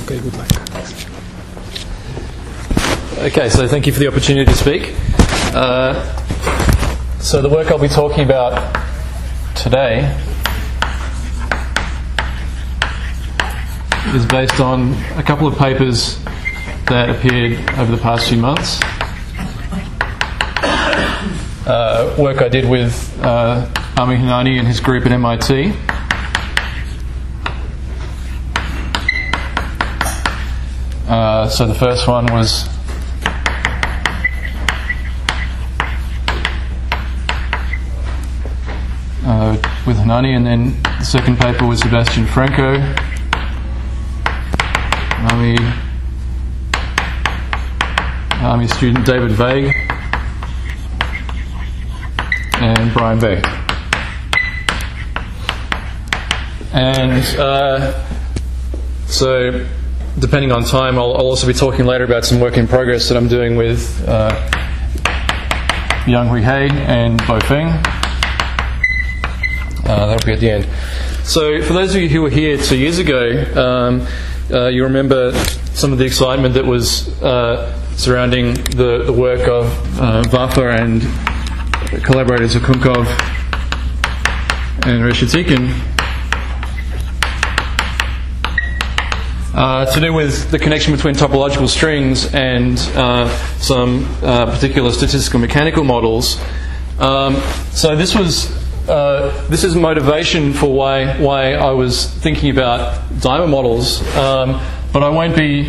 Okay, good luck. Okay, so thank you for the opportunity to speak. So the work I'll be talking about today is based on a couple of papers that appeared over the past few months. Work I did with Ami Hanani and his group at MIT. So the first one was with Hanani, and then the second paper was Sebastian Franco, Army student David Vague, and Brian Beck. And so, depending on time, I'll also be talking later about some work in progress that I'm doing with Yang-Hui He and Bo Feng. That'll be at the end. So, for those of you who were here 2 years ago, you remember some of the excitement that was surrounding the work of Vafa and collaborators Akunkov and Reshetikhin to do with the connection between topological strings and some particular statistical mechanical models. So this is motivation for why I was thinking about diamond models, but I won't be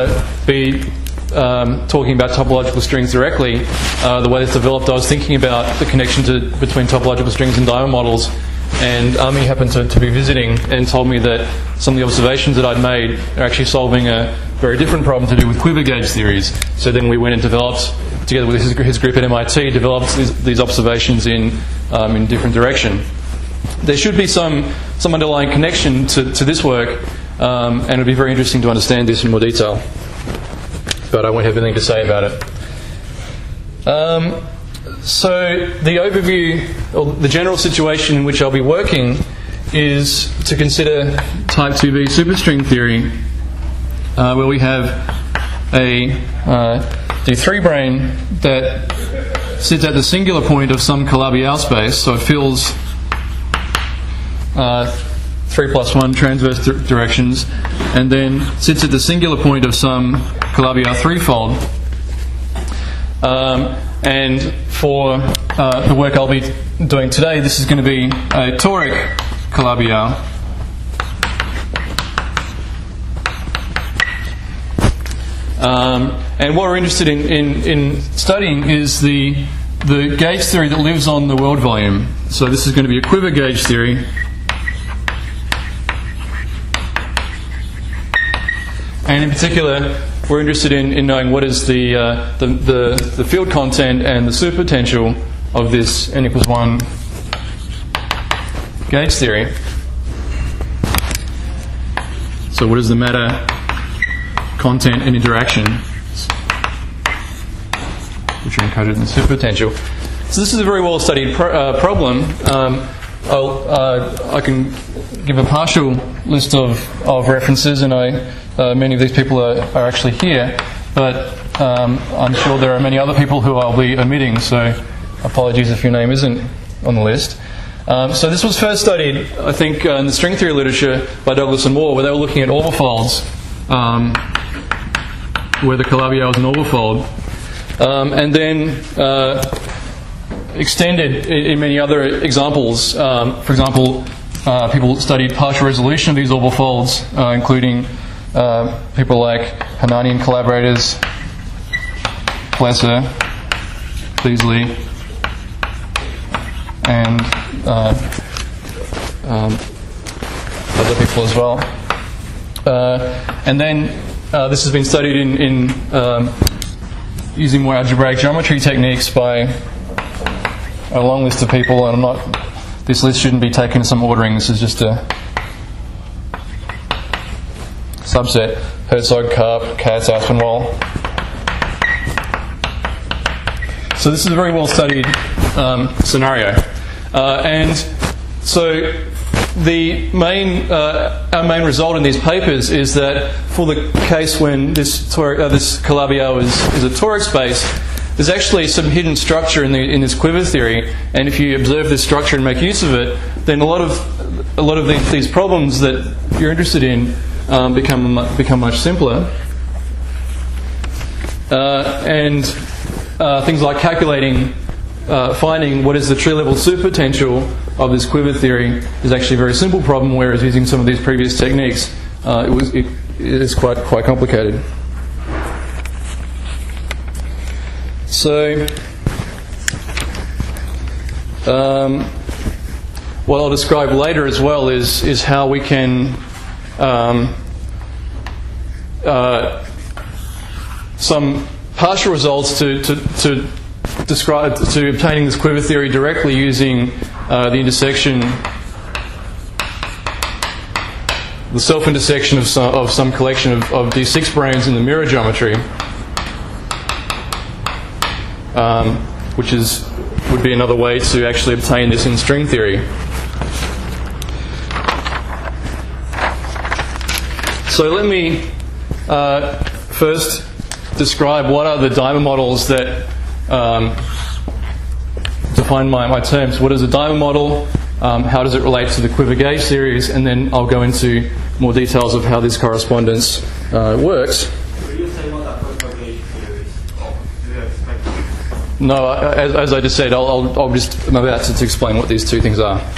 talking about topological strings directly. The way this developed, I was thinking about the connection between topological strings and diamond models, and Ami happened to be visiting and told me that some of the observations that I'd made are actually solving a very different problem to do with quiver gauge theories. So then we went and developed, together with his group at MIT, developed these observations in different direction. There should be some underlying connection to this work, and it would be very interesting to understand this in more detail. But I won't have anything to say about it. So the overview, or the general situation in which I'll be working, is to consider type 2B superstring theory, where we have a D3 brane that sits at the singular point of some Calabi-Yau space, so it fills 3+1 transverse directions, and then sits at the singular point of some Calabi-Yau threefold. And for the work I'll be doing today, this is going to be a toric Calabi-Yau. And what we're interested in studying is the gauge theory that lives on the world volume. So this is going to be a quiver gauge theory. And in particular, we're interested in knowing what is the field content and the superpotential of this n=1 gauge theory. So what is the matter, content, and interaction, which are encoded in the superpotential? So this is a very well studied problem. I can give a partial list of references, and many of these people are actually here, but I'm sure there are many other people who I'll be omitting, so apologies if your name isn't on the list. So this was first studied, I think, in the string theory literature by Douglas and Moore, where they were looking at orbifolds, where the Calabi-Yau is an orbifold, and then extended in many other examples. For example, people studied partial resolution of these orbifolds, including people like Hanani and collaborators, Plesser, Beasley, and other people as well. And then this has been studied in using more algebraic geometry techniques by a long list of people, and this list shouldn't be taken in some ordering. This is just a subset: Herzog, Karp, Katz, Aspinwall. So this is a very well studied scenario, and so our main result in these papers is that for the case when this Calabi-Yau is a toric space, there's actually some hidden structure in this quiver theory, and if you observe this structure and make use of it, then a lot of these problems that you're interested in become much simpler. And things like calculating, finding what is the tree-level superpotential of this quiver theory is actually a very simple problem, whereas using some of these previous techniques, it is quite complicated. So, what I'll describe later as well is how we can some partial results to obtaining this quiver theory directly using the intersection, the self-intersection of some collection of D6 branes in the mirror geometry, which would be another way to actually obtain this in string theory. So let me first describe what are the diamond models that define my terms. What is a diamond model? How does it relate to the quiver gauge series? And then I'll go into more details of how this correspondence works. Will you say what are quiver gauge series? Do you expect? No, as I just said, I'm about to explain what these two things are.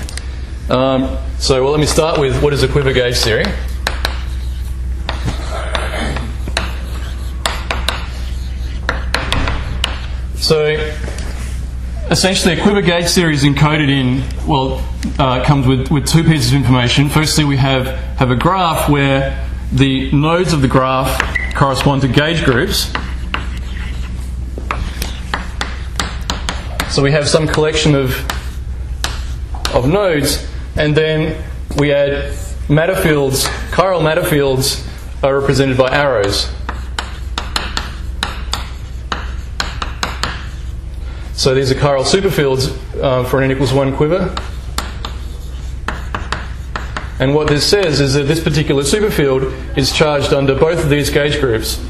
Let me start with what is a quiver gauge theory. So, essentially, a quiver gauge theory is encoded comes with two pieces of information. Firstly, we have a graph where the nodes of the graph correspond to gauge groups. So we have some collection of nodes, and then we add matter fields. Chiral matter fields are represented by arrows. So these are chiral superfields for an n=1 quiver. And what this says is that this particular superfield is charged under both of these gauge groups.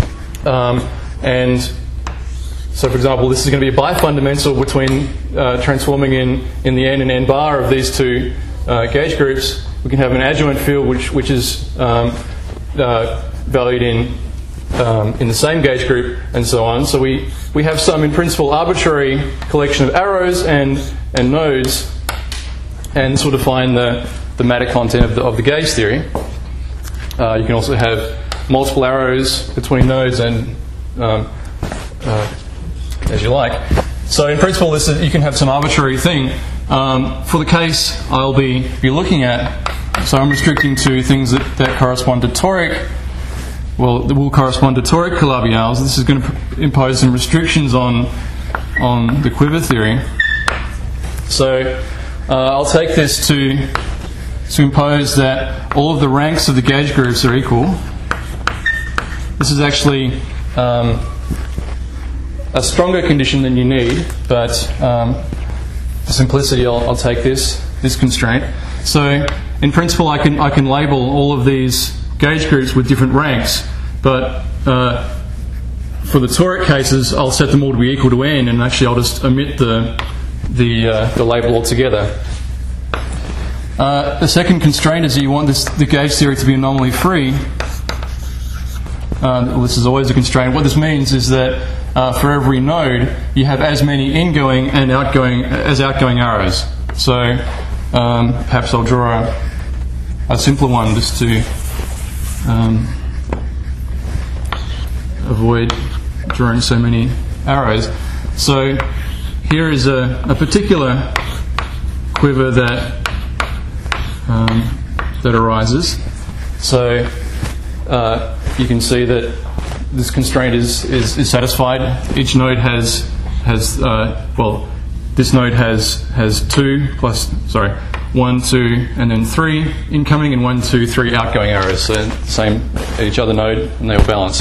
And so, for example, this is going to be a bifundamental between transforming in the n and n bar of these two gauge groups. We can have an adjoint field which is valued in the same gauge group, and so on. So we have some, in principle, arbitrary collection of arrows and nodes, and sort of find the matter content of the gauge theory. You can also have multiple arrows between nodes and as you like. So in principle, you can have some arbitrary thing. For the case I'll be looking at, so I'm restricting to things that correspond to toric. Well, that will correspond to toric Calabi-Yaus. This is going to impose some restrictions on the quiver theory. So I'll take this to impose that all of the ranks of the gauge groups are equal. This is actually a stronger condition than you need, but for simplicity, I'll take this constraint. So in principle, I can label all of these gauge groups with different ranks, but for the toric cases, I'll set them all to be equal to n, and actually I'll just omit the label altogether. The second constraint is that you want the gauge theory to be anomaly free. This is always a constraint. What this means is that for every node, you have as many ingoing and outgoing arrows. So perhaps I'll draw a simpler one just to avoid drawing so many arrows. So here is a particular quiver that arises. So you can see that this constraint is satisfied. Each node has this node has 1, 2, and then 3 incoming, and 1, 2, 3 outgoing arrows. So same at each other node, and they all balance.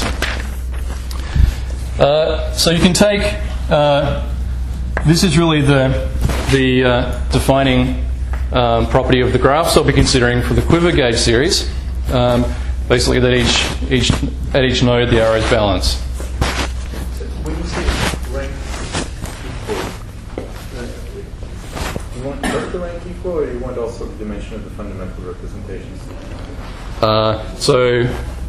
So you can take this is really the defining property of the graphs I'll be considering for the quiver gauge series. Basically, that at each node the arrows balance. When you say rank equal, you want just the rank equal, or you want also the dimension of the fundamental representations? So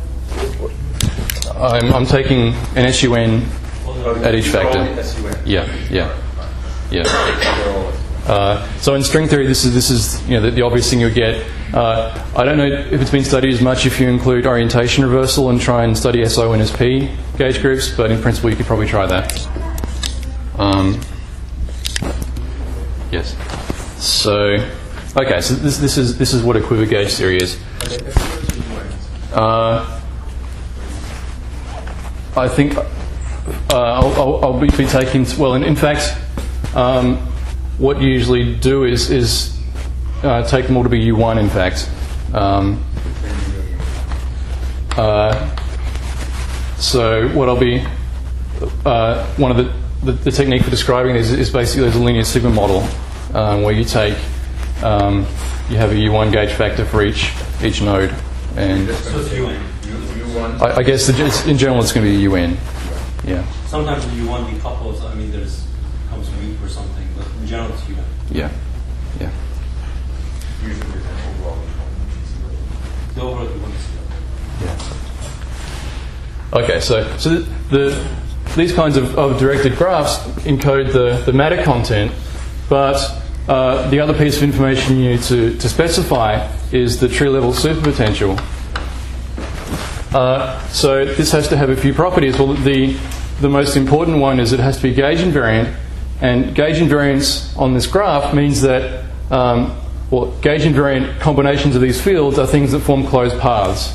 I'm taking an SUN at each factor. Yeah. So in string theory, this is the obvious thing you'll get. I don't know if it's been studied as much if you include orientation reversal and try and study SO and SP gauge groups, but in principle you could probably try that. Yes. So okay, so this is what a quiver gauge theory is. I think I'll be taking, well, in fact, what you usually do is take them all to be U1, in fact. So what I'll be, one of the technique for describing this is basically there's a linear sigma model where you take, you have a U1 gauge factor for each node. And So it's UN. I guess in general it's going to be UN. Yeah. Sometimes the UN decouples, I mean, comes weak or something, but in general it's UN. Yeah. Usually there's an overall The overall UN is UN. Yeah. Okay, so these kinds of directed graphs encode the matter content, but the other piece of information you need to specify is the tree level superpotential. So this has to have a few properties. Well, the most important one is it has to be gauge invariant, and gauge invariance on this graph means that gauge invariant combinations of these fields are things that form closed paths.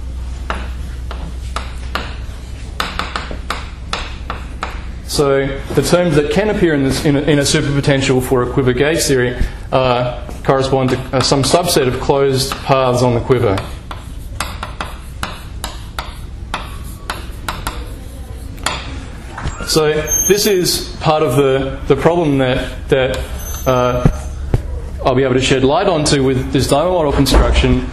So the terms that can appear in a superpotential for a quiver gauge theory correspond to some subset of closed paths on the quiver. So this is part of the problem that I'll be able to shed light onto with this diamond model construction.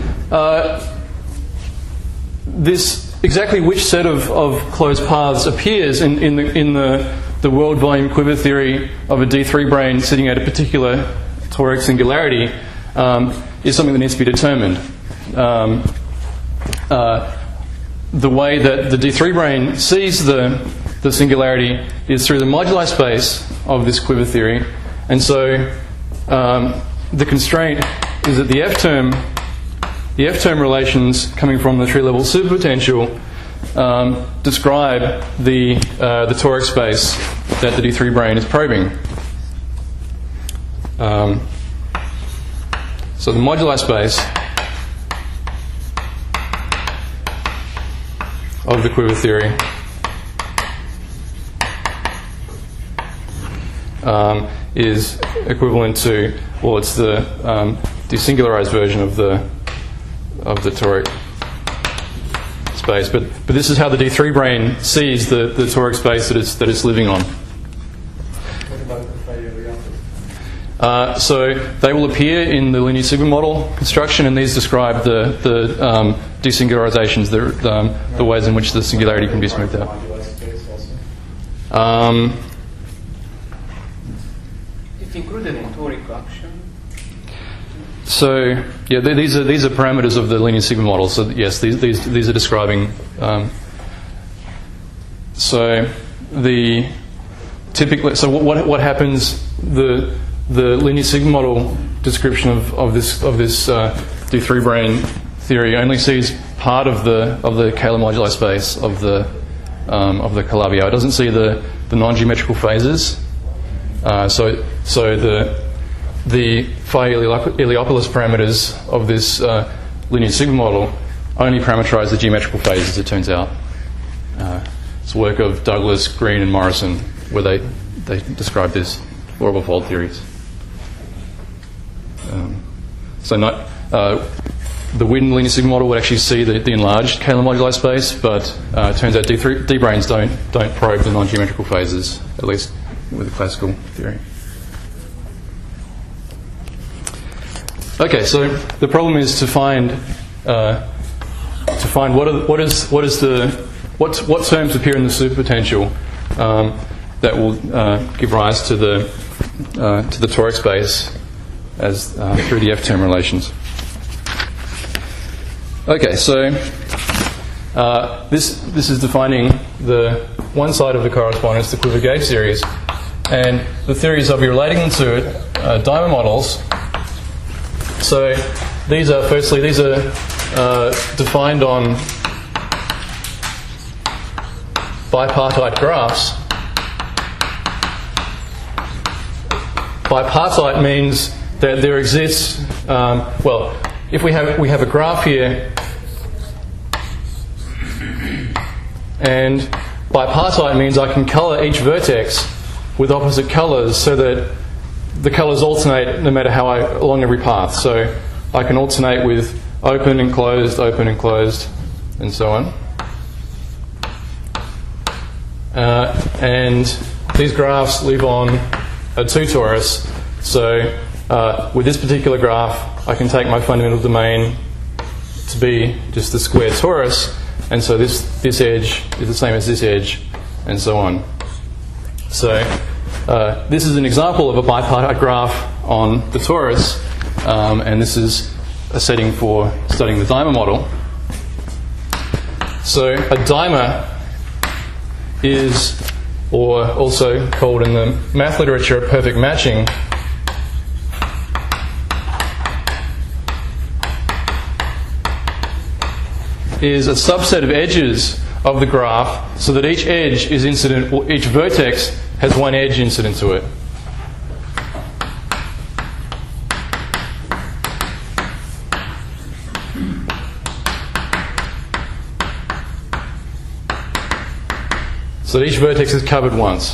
Exactly which set of closed paths appears in the world volume quiver theory of a D3 brane sitting at a particular toric singularity is something that needs to be determined. The way that the D3 brane sees the singularity is through the moduli space of this quiver theory, and so the constraint is that the F term relations coming from the tree level superpotential describe the toric space that the D3 brane is probing. So the moduli space of the quiver theory is equivalent to, well, it's the desingularized version of the toric space, but this is how the D3 brane sees the toric space that it's living on. What about the Fourier So they will appear in the linear sigma model construction, and these describe the desingularizations, the ways in which the singularity can be smoothed out. It included in toric action. So yeah, these are parameters of the linear sigma model. So yes, these are describing. So what happens? The linear sigma model description of this D3 brane theory only sees part of the Kähler moduli space of the Calabi-Yau. It doesn't see the non-geometrical phases. So the phi Iliopolis parameters of this linear sigma model only parameterize the geometrical phases, it turns out. It's work of Douglas, Green, and Morrison, where they describe this orbital fold theories. The Witten linear sigma model would actually see the enlarged Kähler moduli space, but it turns out D branes don't probe the non-geometrical phases, at least with the classical theory. Okay, so the problem is to find what terms appear in the superpotential that will give rise to the toric space as through the F-term relations. Okay, so this is defining the one side of the correspondence, the Clifford-Gage series, and the theories I'll be relating them to Dimer models. So these are defined on bipartite graphs. Bipartite means that there exists, if we have a graph here, and bipartite means I can colour each vertex with opposite colours so that the colours alternate no matter how along every path. So I can alternate with open and closed, and so on. And these graphs live on a 2 torus. So with this particular graph, I can take my fundamental domain to be just the square torus, and so this edge is the same as this edge, and so on. So this is an example of a bipartite graph on the torus, and this is a setting for studying the Dimer model. So a dimer is, or also called in the math literature, a perfect matching, is a subset of edges of the graph so that each edge is incident, or each vertex has one edge incident to it. So that each vertex is covered once.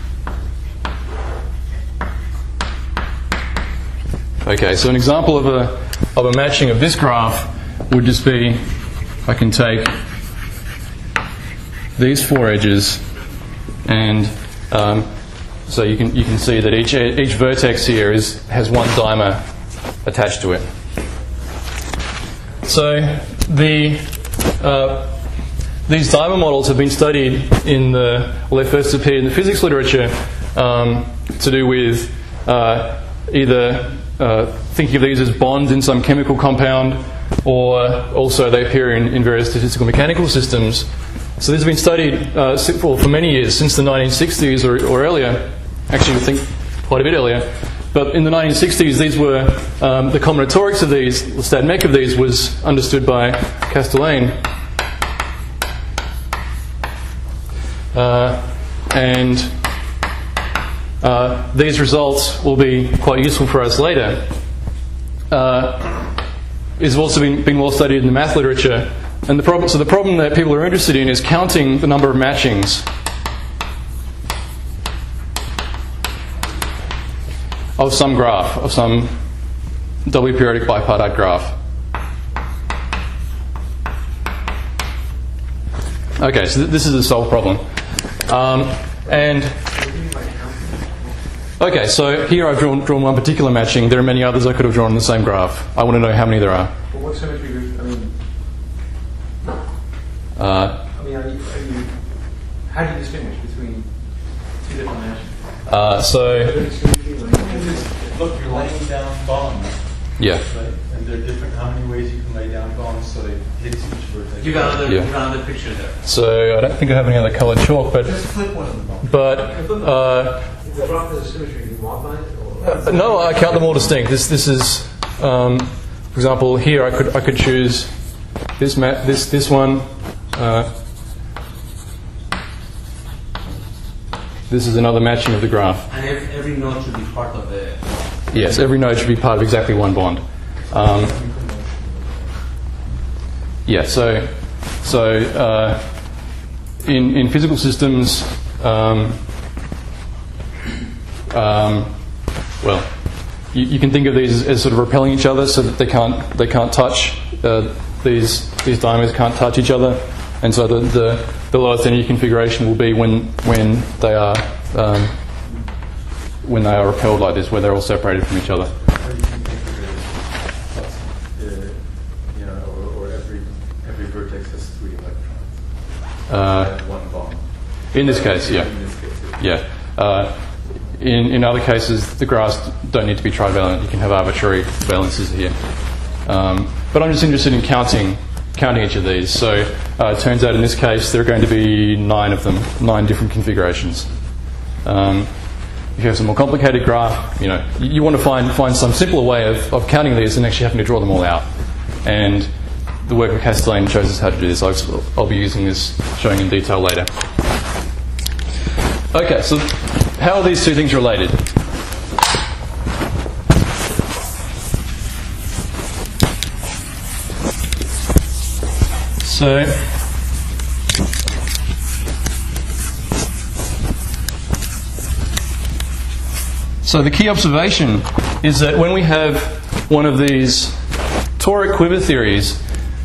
Okay, so an example of a matching of this graph would just be, I can take these 4 edges, and so you can see that each vertex here has one dimer attached to it. So these dimer models have been studied they first appeared in the physics literature to do with either thinking of these as bonds in some chemical compound, or also they appear in various statistical mechanical systems. So these have been studied for many years, since the 1960s or earlier. Actually, I think quite a bit earlier. But in the 1960s, these were the combinatorics of these, the stat mech of these, was understood by Castellane. And these results will be quite useful for us later. It's also been well studied in the math literature. And the problem that people are interested in is counting the number of matchings of some graph, of some doubly periodic bipartite graph. Okay, so this is a solved problem. Okay, so here I've drawn one particular matching. There are many others I could have drawn in the same graph. I want to know how many there are. Well, what symmetry? How do you distinguish between 2 different matches? Look, you're laying down bonds. Yeah. Right? And there are different, how many ways you can lay down bonds so they hit each vertex. You got another picture there. So I don't think I have any other coloured chalk, but Just flip one of the bonds. But The graph has a symmetry. Do you modify it? Or? no, I count them all distinct. This is, for example, here I could choose this one. This is another matching of the graph. And every node should be part of the... Yes, every node should be part of exactly one bond. Yeah, so in physical systems, well, you can think of these as sort of repelling each other, so that they can't touch. These dimers can't touch each other, and so the lowest energy configuration will be when they are repelled like this, where they're all separated from each other. electrons. One bond. In this case, yeah. In this case, yeah. Yeah. In other cases, the graphs don't need to be trivalent. You can have arbitrary valences here. But I'm just interested in counting each of these. So it turns out in this case there are going to be 9 of them, 9 different configurations. If you have some more complicated graph, you want to find some simpler way of counting these than actually having to draw them all out. And the work of Castellane shows us how to do this. I'll be using this, showing in detail later. Okay, so how are these two things related? So the key observation is that when we have one of these toric quiver theories,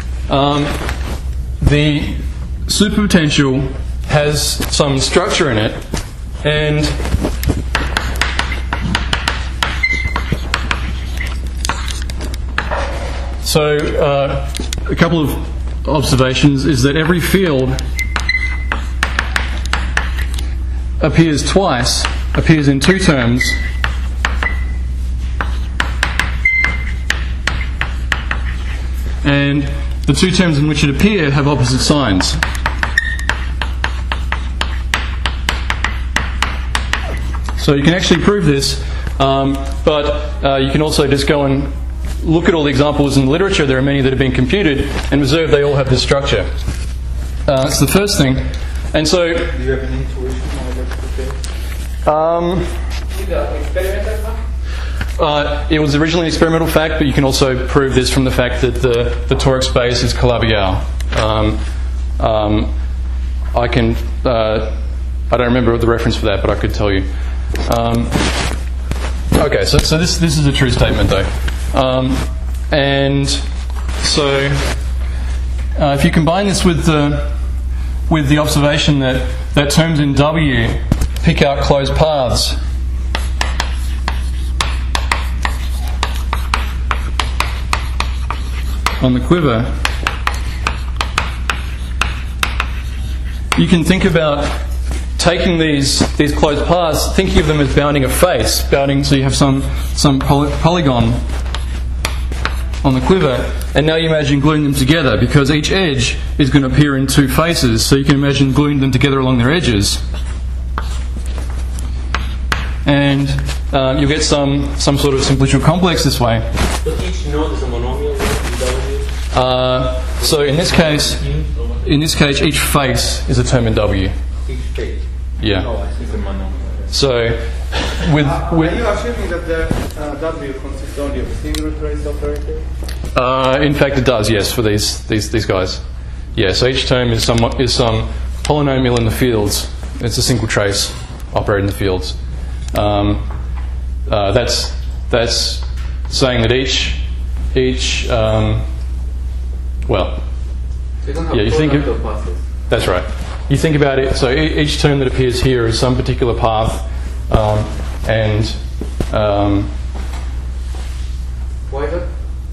the superpotential has some structure in it, and so a couple of observations is that every field appears twice, appears in 2 terms, and the 2 terms in which it appears have opposite signs. So you can actually prove this, but you can also just go and look at all the examples in the literature. There are many that have been computed and observe they all have this structure. That's the first thing. And so, Do you have any intuition on what's the case? it was originally an experimental fact, but you can also prove this from the fact that the toric space is Calabi-Yau. I don't remember the reference for that, but I could tell you. Okay, so this is a true statement, though. And so if you combine this with the observation that terms in W pick out closed paths, on the quiver, you can think about taking these closed paths, thinking of them as bounding a face, so you have some polygon on the quiver, and now you imagine gluing them together, because each edge is going to appear in 2 faces, so you can imagine gluing them together along their edges. And you'll get some sort of simplicial complex this way. So each node is a monomial in W? So in this case, each face is a term in W. Each face. Yeah. Oh, I see the monomial. So with Are you assuming that the W consists only of a single trace operator? in fact, it does. Yes, for these guys. Yeah. So each term is some polynomial in the fields. It's a single trace operated in the fields. That's saying that each well, yeah, you think of that's right. You think about it. So each term that appears here is some particular path, and Why that?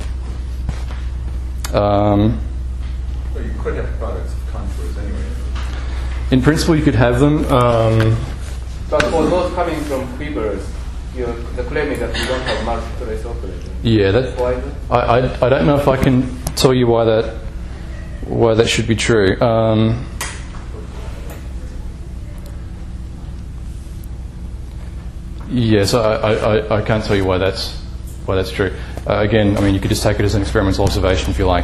Well, you could have products of contours anyway. in principle, you could have them. But for those coming from quivers, you're claiming that you don't have multiple trace operators. Yeah, Why that? I don't know if I can tell you why that should be true. Yes, I can't tell you why that's true. Again, I mean, you could just take it as an experimental observation if you like.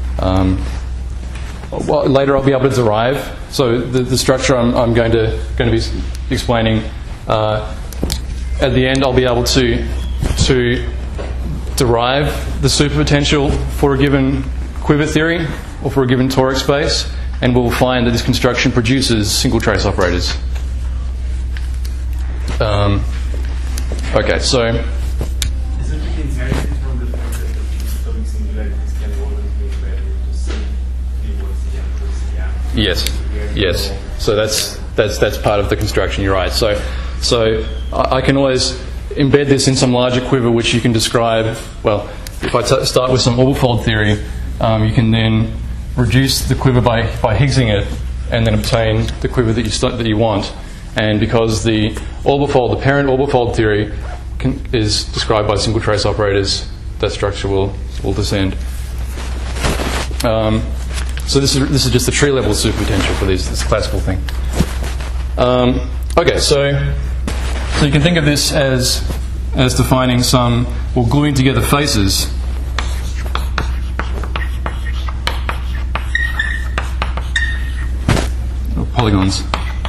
Well, later I'll be able to derive. So the structure I'm going to be explaining at the end, I'll be able to derive the superpotential for a given quiver theory or for a given toric space, and we'll find that this construction produces single trace operators. Okay, so Isn't it inherited from the fact that the disturbing singularities can always be valued to C, yes. So that's part of the construction. You're right. So I can always embed this in some larger quiver, which you can describe. Well, if I start with some orbifold theory, you can then reduce the quiver by Higgsing it, and then obtain the quiver that you want. And because the parent orbifold theory is described by single trace operators, that structure will descend. So this is just the tree level superpotential for this classical thing. Okay, so you can think of this as defining some, or gluing together faces. Or polygons.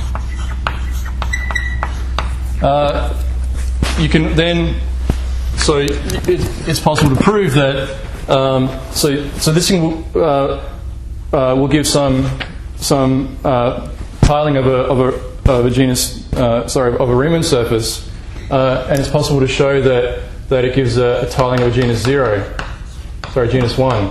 You can then, so it's possible to prove that. So this thing will give some tiling of a genus, of a Riemann surface, and it's possible to show that it gives a tiling of a genus genus 1.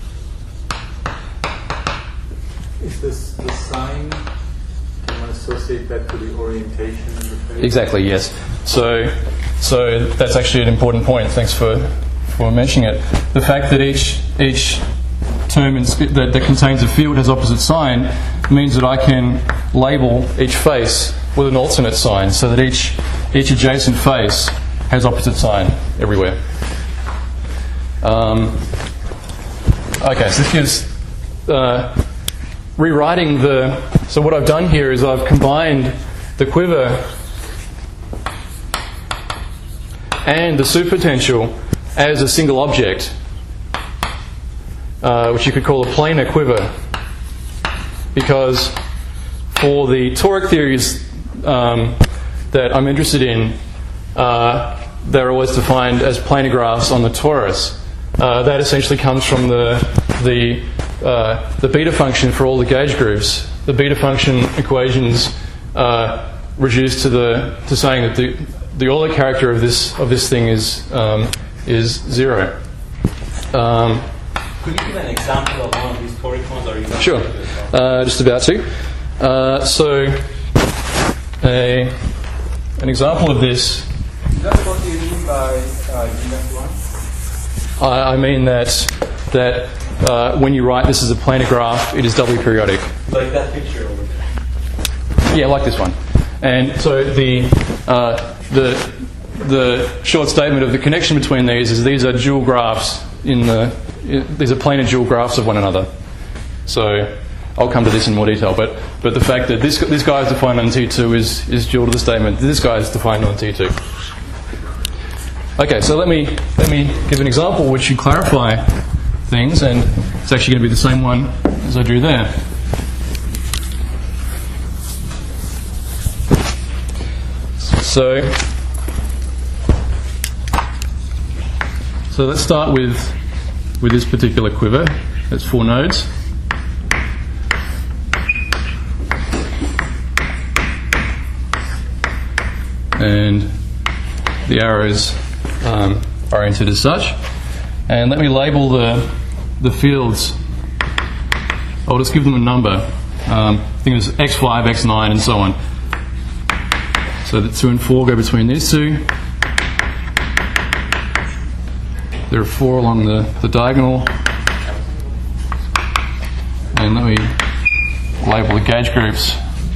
Is this the sign? Do you want to associate that to the orientation of the face? Exactly, yes. So that's actually an important point. Thanks for mentioning it. The fact that each term that contains a field has opposite sign means that I can label each face with an alternate sign, so that each adjacent face has opposite sign everywhere. Okay, so this gives rewriting the. So what I've done here is I've combined the quiver and the superpotential as a single object, which you could call a planar quiver, because for the toric theories that I'm interested in, they're always defined as planar graphs on the torus. That essentially comes from the beta function for all the gauge groups. The beta function equations reduce to saying that the Euler character of this thing is 0. Could you give an example of one of these toric ones? Or you Sure, just about to. So, an example of this. That's what you mean by genus 1? I mean that when you write this as a planar graph, it is doubly periodic. Like that picture over there. Yeah, like this one. And so the short statement of the connection between these is these are dual graphs these are planar dual graphs of one another. So I'll come to this in more detail, but the fact that this guy is defined on T2 is dual to the statement this guy is defined on T2. Okay, so let me give an example which should clarify things, and it's actually going to be the same one as I drew there. So let's start with this particular quiver. That's 4 nodes. And the arrows oriented as such. And let me label the fields. I'll just give them a number. I think it's x5, x9, and so on. So the 2 and 4 go between these two. There are 4 along the diagonal. And let me label the gauge groups.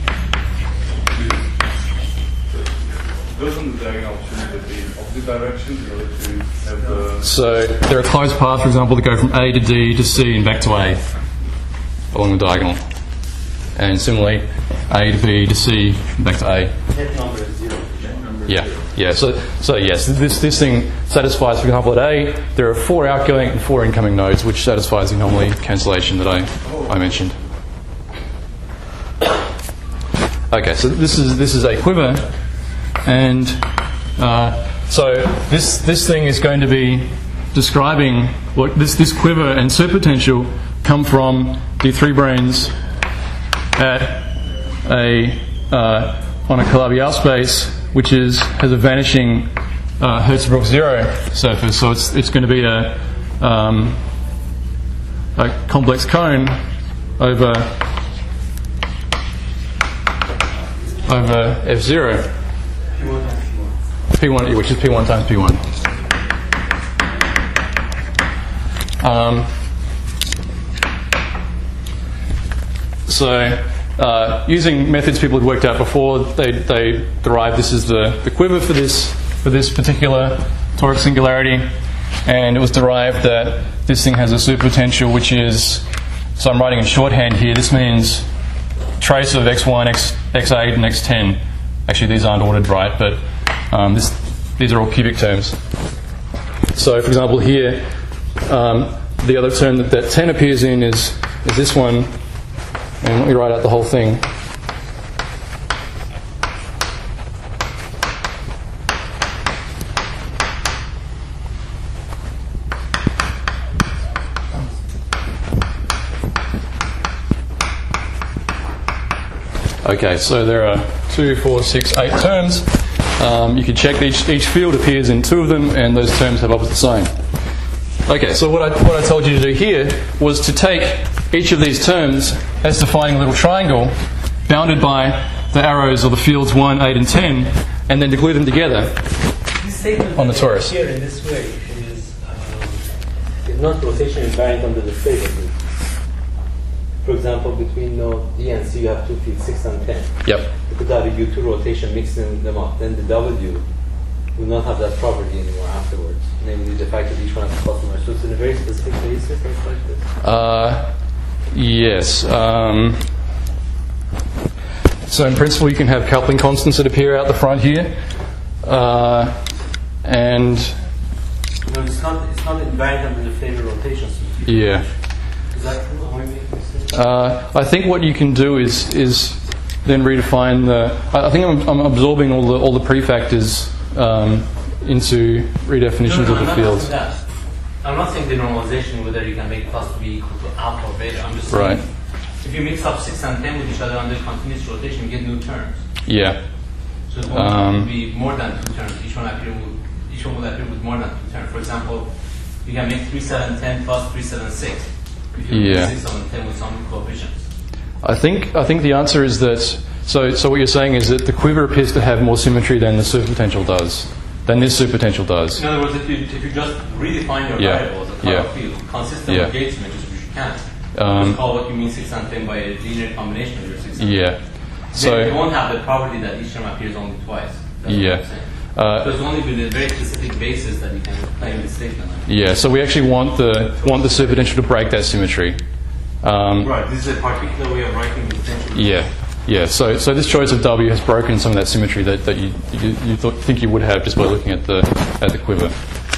Those on the diagonal should be opposite directions in order to have the... So there are closed paths, for example, that go from A to D to C and back to A along the diagonal. And similarly, A to B to C and back to A. Net number is 0. Yeah. So yes, this thing satisfies, for example, at A, there are 4 outgoing and 4 incoming nodes, which satisfies the anomaly cancellation that I mentioned. Okay, so this is a quiver, and so this thing is going to be describing what this quiver and superpotential come from the 3 branes at on a Calabi-Yau space, which has a vanishing Hertzsprung 0 surface. So it's going to be a complex cone over F0. P1, which is P1 times P1. So using methods people had worked out before, they derived this as the quiver for this particular toric singularity, and it was derived that this thing has a superpotential which is, so I'm writing in shorthand here, this means trace of x1, x8 and x10. Actually these aren't ordered right, but these are all cubic terms. So for example here, the other term that 10 appears in is this one, and let me write out the whole thing. Okay, so there are 2, 4, 6, 8 terms. You can check each field appears in 2 of them, and those terms have opposite sign. Okay, so what I told you to do here was to take each of these terms as defining a little triangle bounded by the arrows or the fields 1, 8 and 10, and then to glue them together on the torus. Here in this way is not rotation invariant under the favor. For example, between node D and C you have 2 fields, 6 and 10. Yep. You could have a U2 rotation mixing them up. Then the W will not have that property anymore afterwards. Namely the fact that each one has a customer. So it's in a very specific basis, things like this. Yes. So in principle you can have coupling constants that appear out the front here. And no, it's not invariant under the favor rotation. So yeah. Is that true? Am I making sense? I think what you can do is then redefine the. I think I'm absorbing all the prefactors into redefinitions of the fields. I'm not saying the normalization whether you can make plus be equal to alpha or beta. I'm just saying if you mix up 6 and 10 with each other under continuous rotation, you get new terms. Yeah. So it won't be more than 2 terms. Each one will appear with more than 2 terms. For example, you can make 3, 7, 10 plus 3, 7, 6. If you make 6, 7, 10 with some coefficients. I think the answer is that. So what you're saying is that the quiver appears to have more symmetry than the superpotential does. Than this superpotential does. In other words, if you just redefine your variables, a color field consistent with gauge symmetry, which you can't. Just call what you mean 6 and 10 by a linear combination of your 6 and 10. Yeah. So you won't have the property that each term appears only twice. That's what I'm saying. So it's only with a very specific basis that you can claim this statement. Yeah. So we actually want the superpotential to break that symmetry. Right. This is a particular way of writing the potential. Yeah. Yeah. So this choice of W has broken some of that symmetry that you think you would have just by looking at the quiver.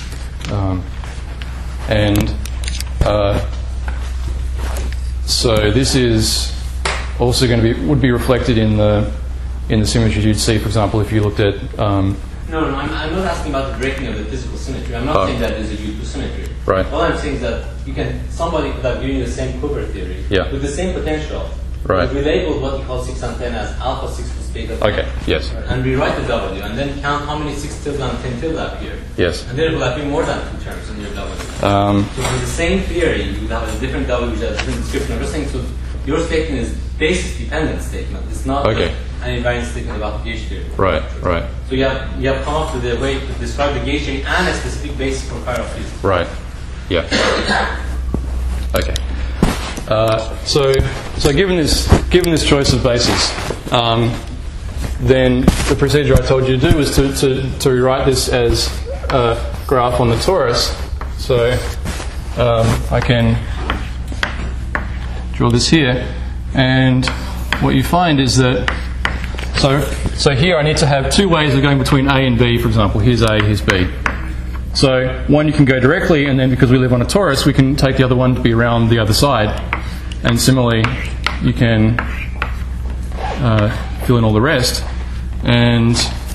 So this is also going to would be reflected in the symmetries you'd see, for example, if you looked at. No, I'm not asking about the breaking of the physical symmetry. I'm not saying that there's a U2 symmetry. Right. All I'm saying is that somebody could have given you the same quiver theory with the same potential. Right. We labeled what we call 6 and 10 as alpha 6 plus beta 10. Okay. Yes. And rewrite the W, and then count how many 6 tilde and 10 tilde appear. Yes. And then it will appear more than 2 terms in your W. So with the same theory, you would have a different W which has a different description. I'm just saying, so your statement is basis dependent statement. It's not an invariant statement about the gauge theory. Right. Right. So you have come up with a way to describe the gauge theory and a specific basis for chiral fields. Right. Yeah. Okay. So given this choice of basis, then the procedure I told you to do was to rewrite this as a graph on the torus. So I can draw this here, and what you find is that so here I need to have 2 ways of going between A and B. For example, here's A, here's B. So one you can go directly, and then because we live on a torus, we can take the other one to be around the other side. And similarly, you can fill in all the rest. And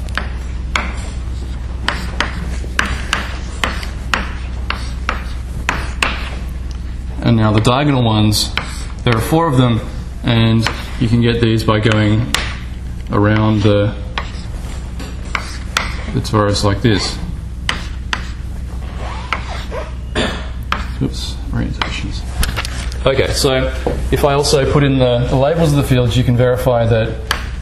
now the diagonal ones, there are 4 of them, and you can get these by going around the torus like this. Oops, orientations. Okay, so if I also put in the labels of the fields, you can verify that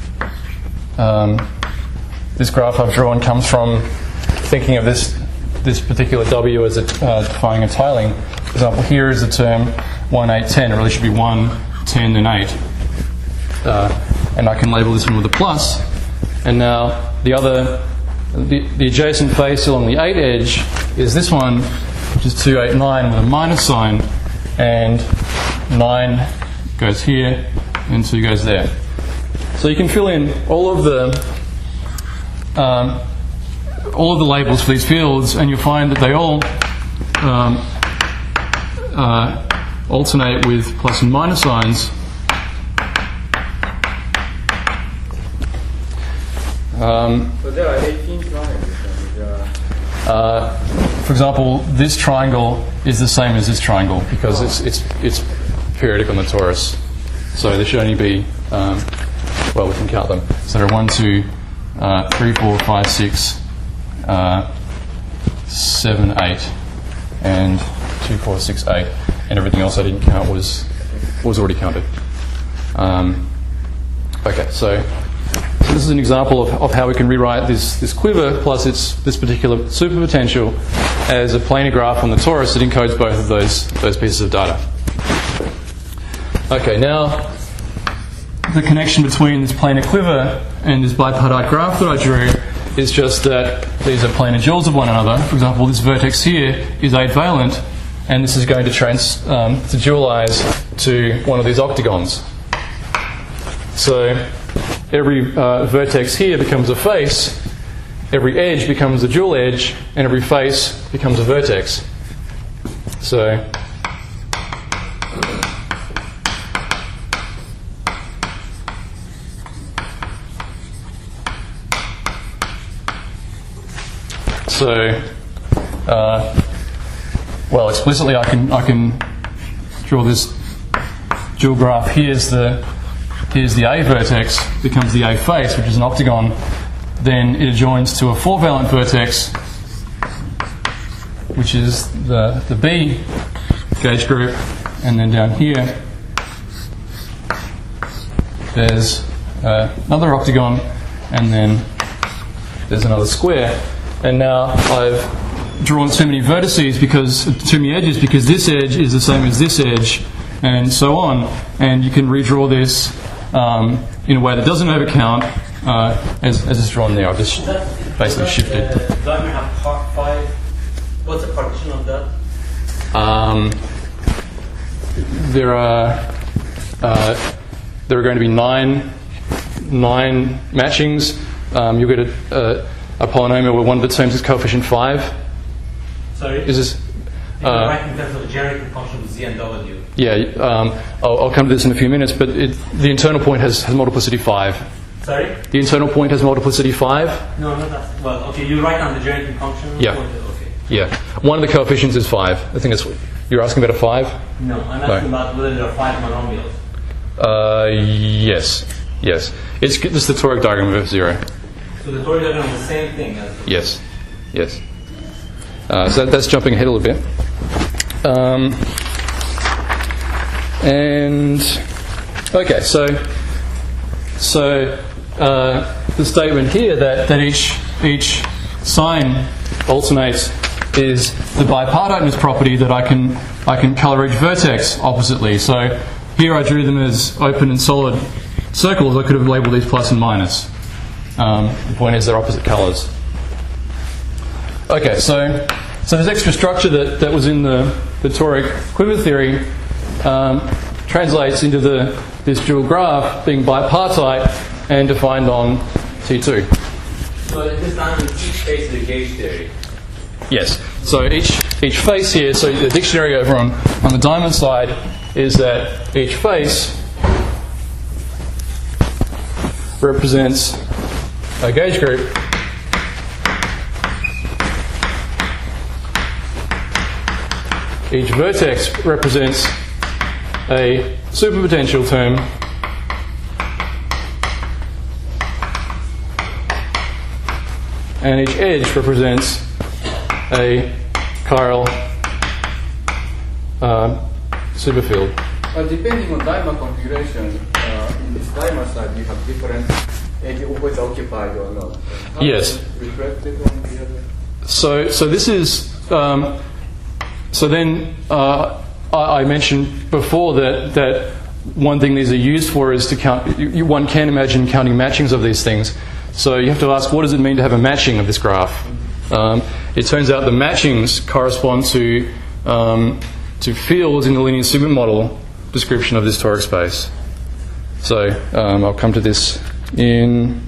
this graph I've drawn comes from thinking of this particular W as defining a tiling. For example, here is the term 1, 8, 10. It really should be 1, 10, and 8. and I can label this one with a plus. And now the adjacent face along the 8 edge is this one, which is 2, 8, 9 with a minus sign, and 9 goes here and 2 goes there. So you can fill in all of the labels for these fields, and you'll find that they all alternate with plus and minus signs. So there are 18 triangles. For example, this triangle is the same as this triangle because it's periodic on the torus. So there should only be, well, we can count them. So there are 1, 2, 3, 4, 5, 6, 7, 8, and 2, 4, 6, 8, and everything else I didn't count was already counted. Okay, so this is an example of how we can rewrite this quiver plus this particular superpotential as a planar graph on the torus that encodes both of those pieces of data. Okay, now the connection between this planar quiver and this bipartite graph that I drew is just that these are planar joules of one another. For example, this vertex here is 8 valent, and this is going to to dualize to one of these octagons. So every vertex here becomes a face, every edge becomes a dual edge, and every face becomes a vertex. So well, explicitly I can draw this dual graph. Here's the A vertex, becomes the A face, which is an octagon. Then it adjoins to a 4-valent vertex, which is the B gauge group. And then down here, there's another octagon, and then there's another square. And now I've drawn too many vertices too many edges, because this edge is the same as this edge, and so on. And you can redraw this in a way that doesn't overcount as it's drawn there. I've just basically shifted. Does the diamond have part 5? What's the partition of that? There are going to be nine matchings. You'll get a polynomial where one of the terms is coefficient 5. Sorry? Is this? Right in terms of generating function Z and W. Yeah, I'll come to this in a few minutes, but the internal point has multiplicity 5. Sorry? The internal point has multiplicity 5. No, not that. Well, okay, you write on the generating function? Yeah. Okay. Yeah. One of the coefficients is 5. I think that's you're asking about a 5? No, I'm asking about whether there are 5 monomials. Yes. It's just the toric diagram of F0. So the toric diagram is the same thing as... Yes. So that's jumping ahead a little bit. And okay, so the statement here that each sign alternates is the bipartiteness property that I can colour each vertex oppositely. So here I drew them as open and solid circles. I could have labelled these plus and minus. The point is they're opposite colours. Okay, so this extra structure that was in the toric quiver theory translates into this dual graph being bipartite and defined on T2. So this time each face is a gauge theory. Yes. So each face here, so the dictionary over on the diamond side is that each face represents a gauge group each vertex represents a superpotential term and each edge represents a chiral superfield. Depending on dimer configuration, in this dimer side you have different edge always occupied or not. How Yes. is it reflected on the other? So this is so then I mentioned before that one thing these are used for is to count. One can imagine counting matchings of these things. So you have to ask, what does it mean to have a matching of this graph? It turns out the matchings correspond to fields in the linear sigma model description of this toric space. So I'll come to this in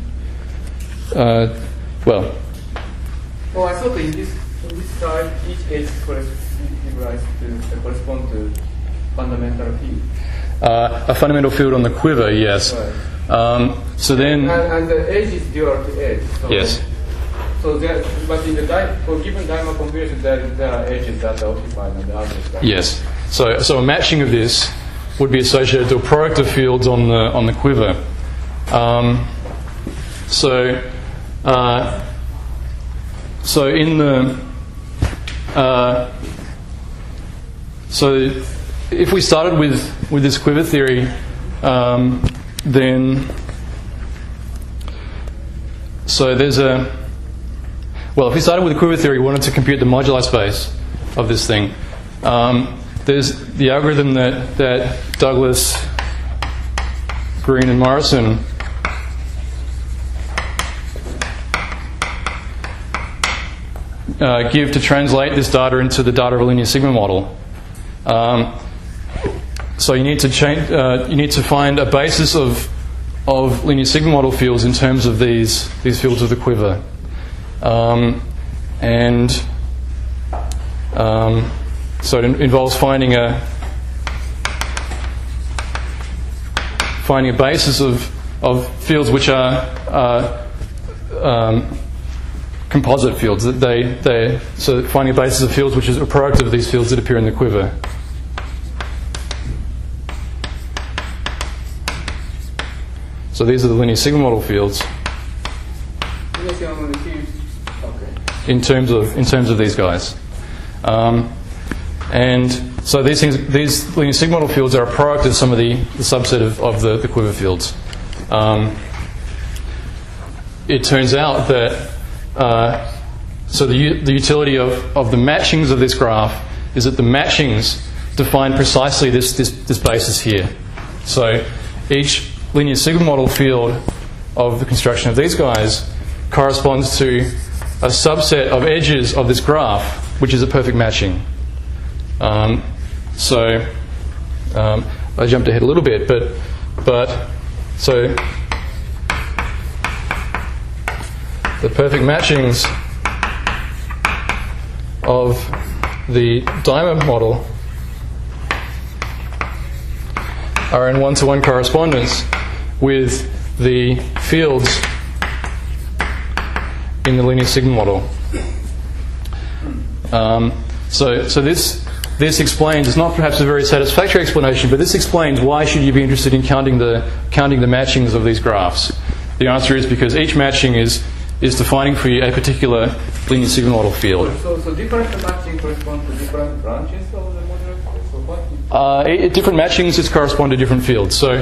Well, I thought in this side, each edge correspond to fundamental field. A fundamental field on the quiver, yes. Right. So then, and the edge is dual to edge. So yes. So there, but in the for given diamond configuration, there are edges that are occupied and the others. Yes. So a matching of this would be associated to a product of fields on the quiver. So in the so if we started with this quiver theory, then so there's a if we started with the quiver theory, we wanted to compute the moduli space of this thing. There's the algorithm that Douglas, Green, and Morrison give to translate this data into the data of a linear sigma model. So you need to change. You need to find a basis of linear sigma model fields in terms of these fields of the quiver, so it involves finding a basis of fields which are composite fields. So finding a basis of fields which is a product of these fields that appear in the quiver. So these are the linear sigma model fields. In terms of these guys. And so these linear sigma model fields are a product of some of the subset of the quiver fields. It turns out that so the utility of the matchings of this graph is that the matchings define precisely this basis here. So each linear sigma model field of the construction of these guys corresponds to a subset of edges of this graph, which is a perfect matching. I jumped ahead a little bit, but so the perfect matchings of the diamond model are in one-to-one correspondence with the fields in the linear sigma model. So this explains, it's not perhaps a very satisfactory explanation, but this explains why should you be interested in counting the matchings of these graphs. The answer is because each matching is defining for you a particular linear sigma model field. So different matching correspond to different branches of the modular space, or what? Different matchings just correspond to different fields. So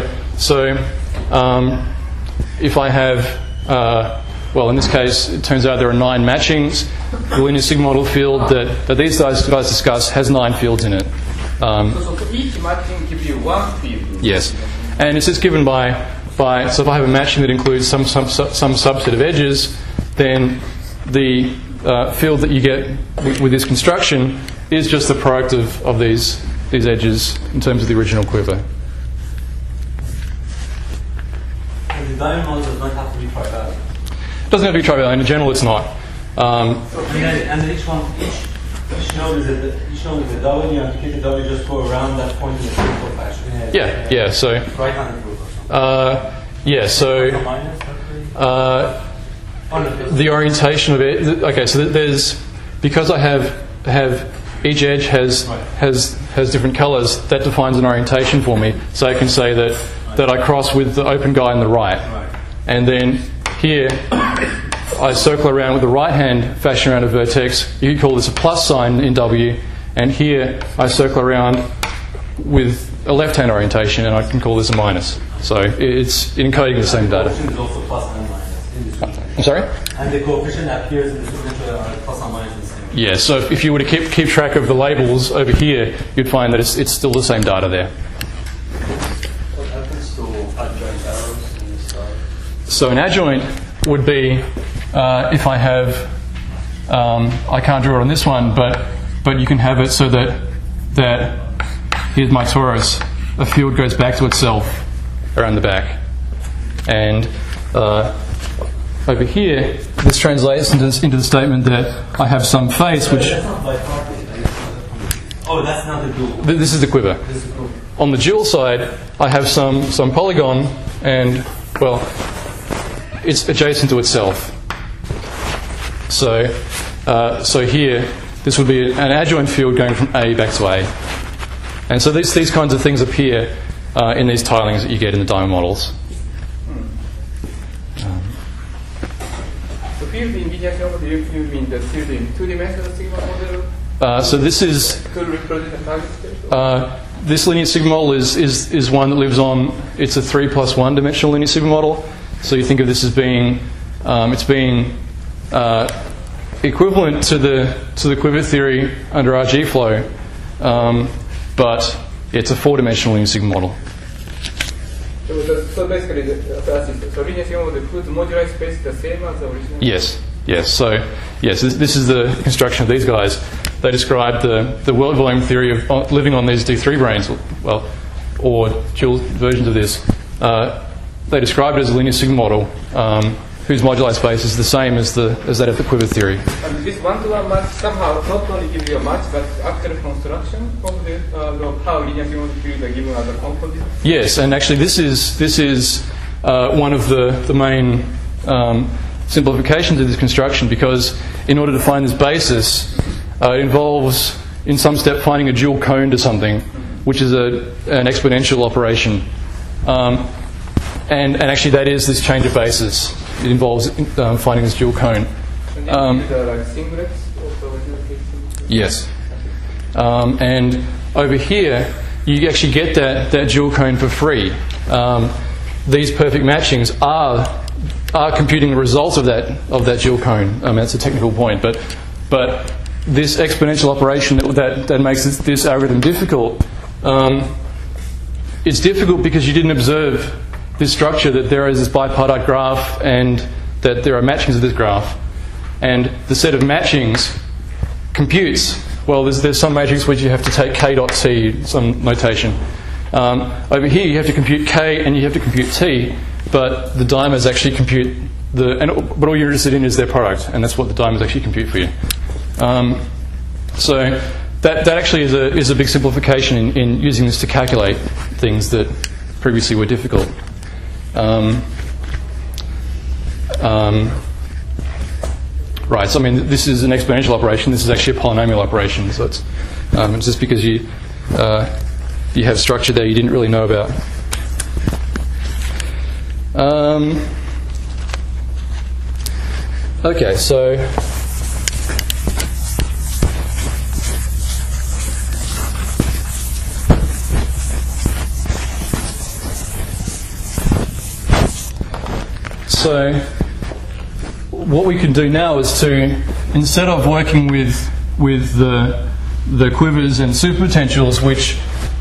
if I have in this case, it turns out there are 9 matchings. The linear sigma model field that these guys discuss has 9 fields in it. So each matching gives you one field. Yes, and it's just given by. So if I have a matching that includes some subset of edges, then the field that you get with this construction is just the product of these edges in terms of the original quiver. And the diamond model does not have to be trivial. It doesn't have to be trivial. In general, it's not. And each node is a W, and to get the W, just go around that point in a circle fashion. Yeah. So right-handed rule or something. The orientation of it. Okay, so there's, because I have each edge has different colours. That defines an orientation for me. So I can say that I cross with the open guy on the right, and then here I circle around with the right hand fashion around a vertex. You could call this a plus sign in W, and here I circle around with a left hand orientation, and I can call this a minus. So it's encoding the same data. The coefficient is also plus and minus in this one. I'm sorry? And the coefficient appears in this differential are plus and minus in the same. Yeah, so if you were to keep track of the labels over here, you'd find that it's still the same data there. So an adjoint would be if I have, I can't draw it on this one, but you can have it so that here's my torus. A field goes back to itself around the back, and over here, this translates into the statement that I have some face which. That's not bipartite. Oh, that's not the dual. This is the quiver. On the dual side, I have some polygon, and well, it's adjacent to itself. So here, this would be an adjoint field going from A back to A. And so these kinds of things appear in these tilings that you get in the Diamond models. The field in linear sigma model, you mean the field in two-dimensional sigma model? So this is To reproduce a target space? this linear sigma model is one that lives on. It's a 3+1 dimensional linear sigma model. So you think of this as being equivalent to the quiver theory under RG flow, but it's a 4-dimensional linear sigma model. So basically, so linear sigma model includes moduli space the same as the original? Yes. So this is the construction of these guys. They described the world volume theory of living on these D3 branes, well, or dual versions of this. They described it as a linear sigma model whose moduli space is the same as that of the quiver theory. And this one-to-one match somehow not only gives you a match, but actual construction of the how linear sigma model fields are given as a composite? Yes, and actually this is one of the main simplifications of this construction, because in order to find this basis, it involves in some step finding a dual cone to something, which is an exponential operation. And actually that is this change of basis. It involves finding this dual cone. And these are like singlets of the original case? Yes. And over here, you actually get that dual cone for free. These perfect matchings are computing the results of that dual cone. That's a technical point, but this exponential operation that makes this algorithm difficult. It's difficult because you didn't observe this structure, that there is this bipartite graph and that there are matchings of this graph, and the set of matchings computes. Well, there's some matrix which you have to take k dot t, some notation. Over here you have to compute k and you have to compute t, but the dimers actually compute but all you're interested in is their product, and that's what the dimers actually compute for you. So that actually is a big simplification in using this to calculate things that previously were difficult. Right, so I mean, this is an exponential operation. This is actually a polynomial operation. So it's just because you have structure there you didn't really know about. Okay, so what we can do now is to, instead of working with the quivers and superpotentials, which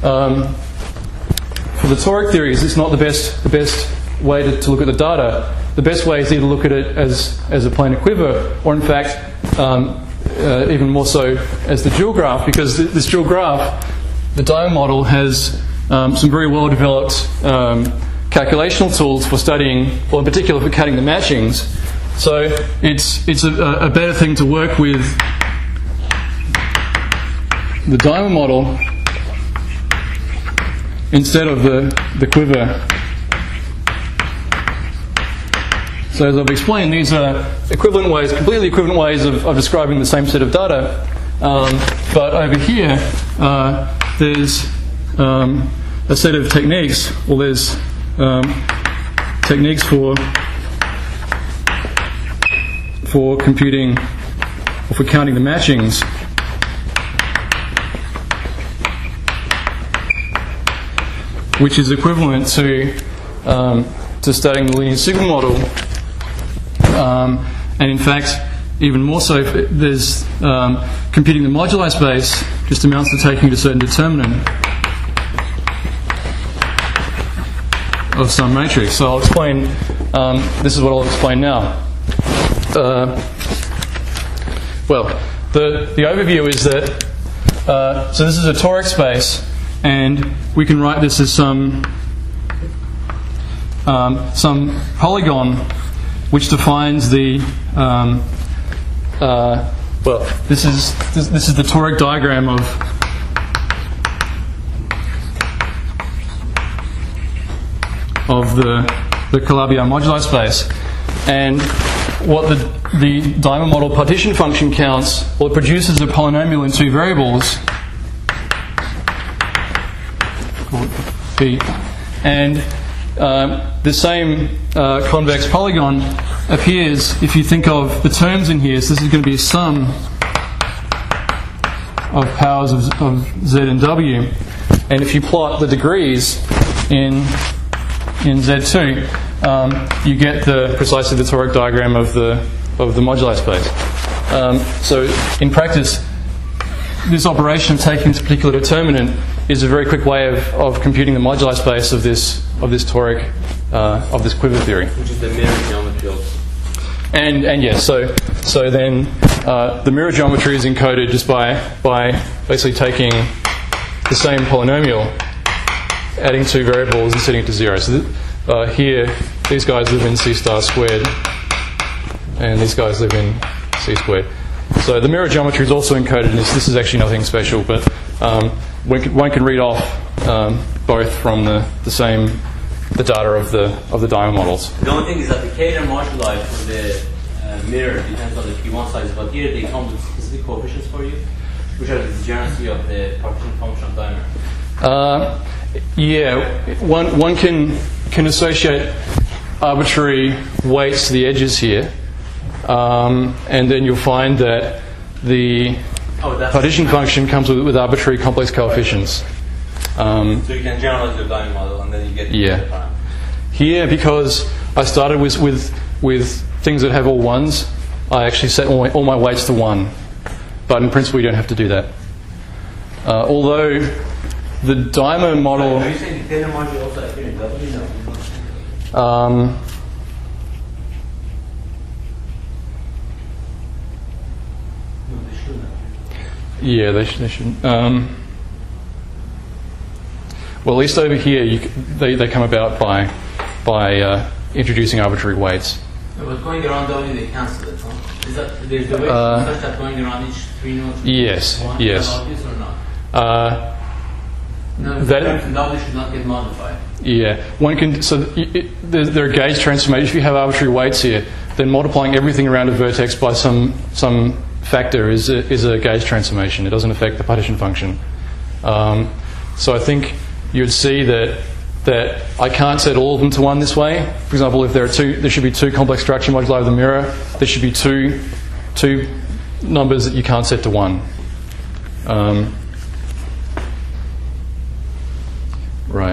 for the toric theories it's not the best way to look at the data. The best way is either look at it as a planar quiver, or in fact even more so as the dual graph, because this dual graph, the Diamond model, has some very well developed calculational tools for studying, or in particular for cutting the matchings. So it's a better thing to work with the Diamond model instead of the quiver. So as I've explained, these are equivalent ways, completely equivalent ways of describing the same set of data. But over here, there's a set of techniques. Well, there's techniques for computing or for counting the matchings. Which is equivalent to studying the linear sigma model. And in fact, even more so, there's computing the moduli space just amounts to taking a certain determinant of some matrix. So I'll explain, this is what I'll explain now. Well, the overview is that, so this is a toric space, and we can write this as some polygon which defines the, well, this is the toric diagram of the Calabi-Yau moduli space, and what the diamond model partition function counts, well, it produces a polynomial in two variables, called P, and the same convex polygon appears if you think of the terms in here. So this is going to be a sum of powers of Z and W, and if you plot the degrees in Z2, you get precisely the toric diagram of the moduli space. So in practice, this operation of taking this particular determinant is a very quick way of computing the moduli space of this toric of this quiver theory. Which is the mirror geometry also. And yes, so then the mirror geometry is encoded just by basically taking the same polynomial, adding two variables and setting it to 0. So here, these guys live in C star squared, and these guys live in C squared. So the mirror geometry is also encoded in this. This is actually nothing special, but one can read off both from the data of the diamond models. The only thing is that the Kähler moduli for the mirror depends on the P1 size, but here they come with specific coefficients for you, which are the degeneracy of the partition function of diameter. Yeah, one can associate arbitrary weights to the edges here, and then you'll find that the partition function comes with arbitrary complex coefficients. So you can generalize your diamond model and then you get the prime. Here, because I started with things that have all ones, I actually set all my weights to 1. But in principle, you don't have to do that. Although the diamond model... Are you saying the Kähler module also appear in W? No, they shouldn't. Yeah, they shouldn't. Well, at least over here, they come about by introducing arbitrary weights. But going around W, they cancel it, huh? Is that the way such that going around each 3 nodes? Yes, one, yes. Obvious or not? No, the terms in W should not get modified. Yeah, one can. So there are gauge transformations. If you have arbitrary weights here, then multiplying everything around a vertex by some factor is a gauge transformation. It doesn't affect the partition function. So I think you'd see that I can't set all of them to 1 this way. For example, if there should be 2 complex structure moduli of the mirror. There should be two numbers that you can't set to 1. Right.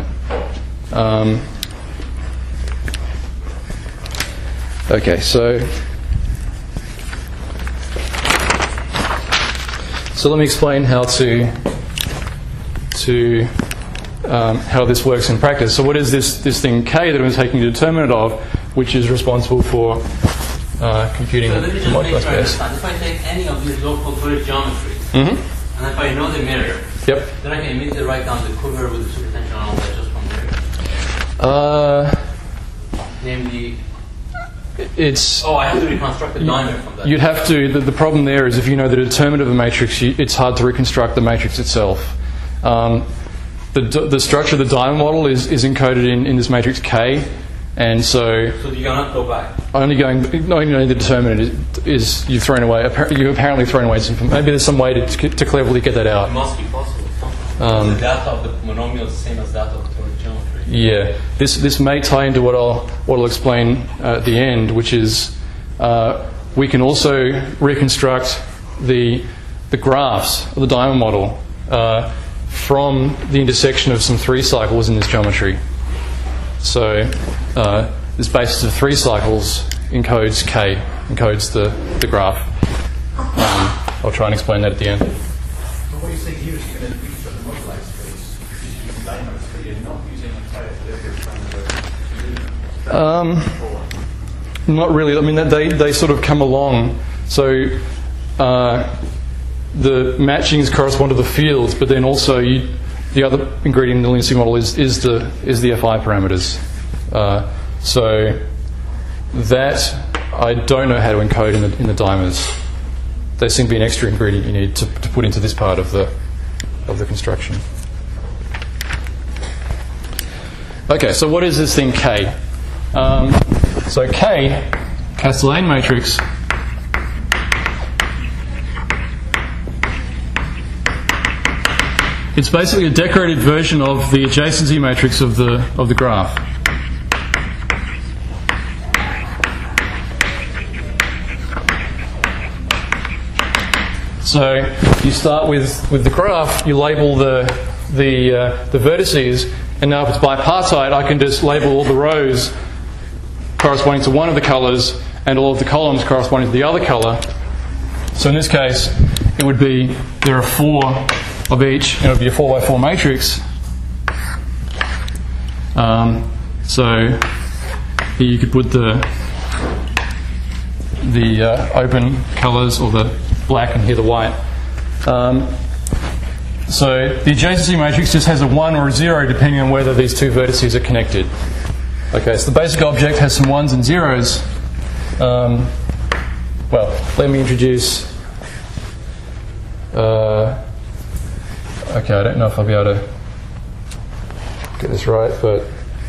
Okay, so let me explain how how this works in practice. So what is this thing K that I'm taking the determinant of, which is responsible for computing the moduli space? If I take any of these local toric geometries, and if I know the mirror, then I can immediately write down the quiver with the supertension and all that just from there. Namely, I have to reconstruct the diamond from that. You'd have to. The problem there is if you know the determinant of a matrix, it's hard to reconstruct the matrix itself. The structure of the diamond model is encoded in this matrix K, and so you cannot go back. Only the determinant is you've thrown away. You've apparently thrown away some. Maybe there's some way to cleverly get that out. It must be possible. The data of the monomial is the same as that of the toric geometry. Yeah, this may tie into what I'll explain at the end, which is we can also reconstruct the graphs of the diamond model from the intersection of some 3 cycles in this geometry. So this basis of 3 cycles encodes K, encodes the graph. I'll try and explain that at the end. But what you say here is you're going to use the moduli space, using diamonds, but you're not using a entire derivative parameter Not really. I mean, they sort of come along. So the matchings correspond to the fields, but then also the other ingredient in the linear sigma model is the Fi parameters. So that I don't know how to encode in the dimers. They seem to be an extra ingredient you need to put into this part of the construction. Okay, so what is this thing K? So K, Castellane matrix, it's basically a decorated version of the adjacency matrix of the graph. So you start with the graph, you label the vertices, and now if it's bipartite, I can just label all the rows corresponding to one of the colours and all of the columns corresponding to the other colour. So in this case, it would be there are 4 of each, and it would be a 4x4 matrix. So here you could put the open colours, or the black, and here the white. So the adjacency matrix just has a 1 or a 0 depending on whether these two vertices are connected. Okay, so the basic object has some 1s and 0s. Well, let me introduce... okay, I don't know if I'll be able to get this right, but...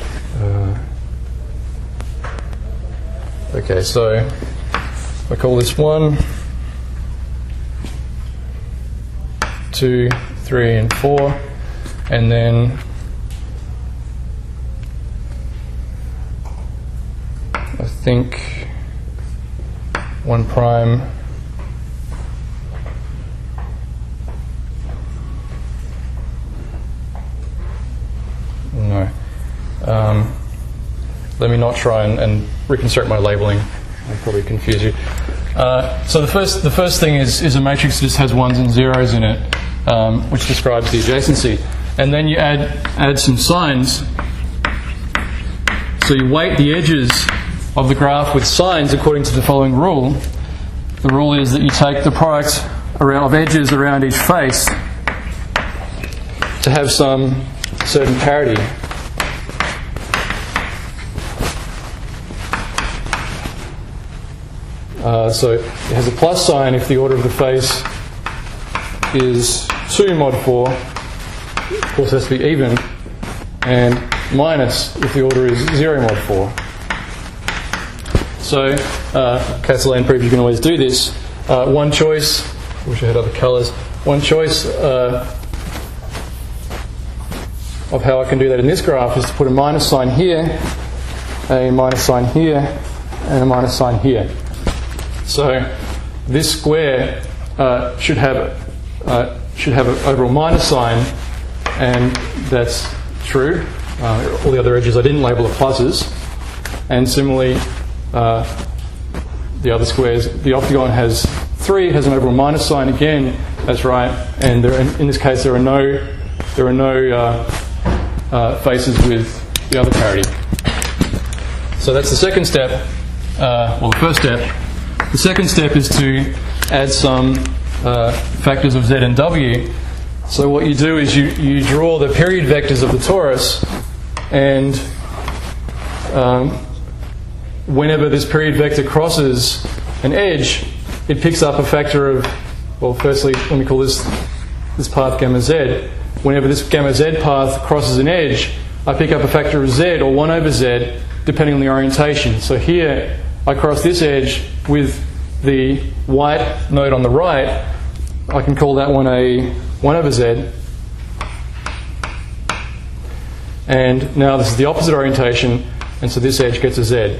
okay, so I call this 1, 2, 3, and 4, and then I think 1 prime. No. Let me not try and reconstruct my labeling. I'll probably confuse you. So the first thing is a matrix that just has 1s and 0s in it, which describes the adjacency. And then you add some signs. So you weight the edges of the graph with signs according to the following rule. The rule is that you take the product of edges around each face to have some certain parity. So it has a plus sign if the order of the face is 2 mod 4, of course it has to be even, and minus if the order is 0 mod 4. So Castellane proof you can always do this. One choice, I wish I had other colours, one choice of how I can do that in this graph is to put a minus sign here, a minus sign here, and a minus sign here. So this square should have an overall minus sign, and that's true. All the other edges I didn't label are pluses, and similarly the other squares. The octagon has 3, has an overall minus sign again. That's right, and in this case there are no faces with the other parity. So that's the second step. Well, the first step. The second step is to add some factors of z and w. So what you do is you draw the period vectors of the torus, and whenever this period vector crosses an edge, it picks up a factor of, well, firstly, let me call this path gamma z. Whenever this gamma z path crosses an edge, I pick up a factor of z, or 1 over z, depending on the orientation. So here, I cross this edge with the white node on the right. I can call that one a 1 over z. And now this is the opposite orientation, and so this edge gets a z.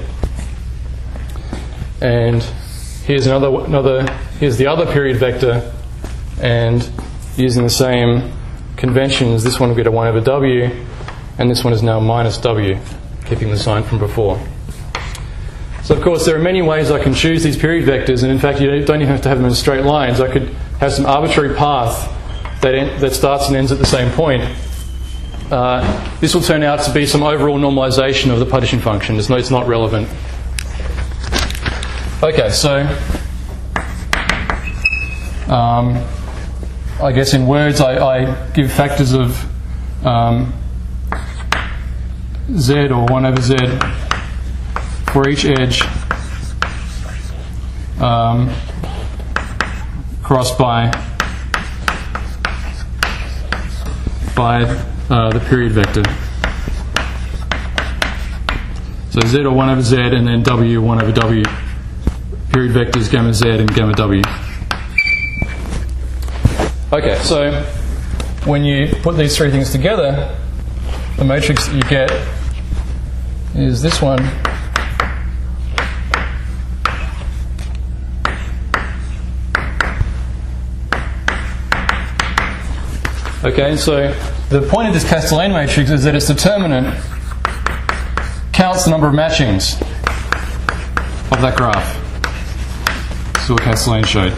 And here's here's the other period vector, and using the same conventions, this one will get a 1 over w, and this one is now minus w, keeping the sign from before. So of course there are many ways I can choose these period vectors, and in fact you don't even have to have them in straight lines. I could have some arbitrary path that starts and ends at the same point. this will turn out to be some overall normalization of the partition function. It's not relevant. Okay, so I guess in words I give factors of z, or 1 over z, for each edge crossed by the period vector. So z, or 1 over z, and then w, 1 over w. Period vectors gamma z and gamma w. Okay, so when you put these three things together, the matrix that you get is this one. Okay, so the point of this Castellane matrix is that its determinant counts the number of matchings of that graph. That's what Castellane showed.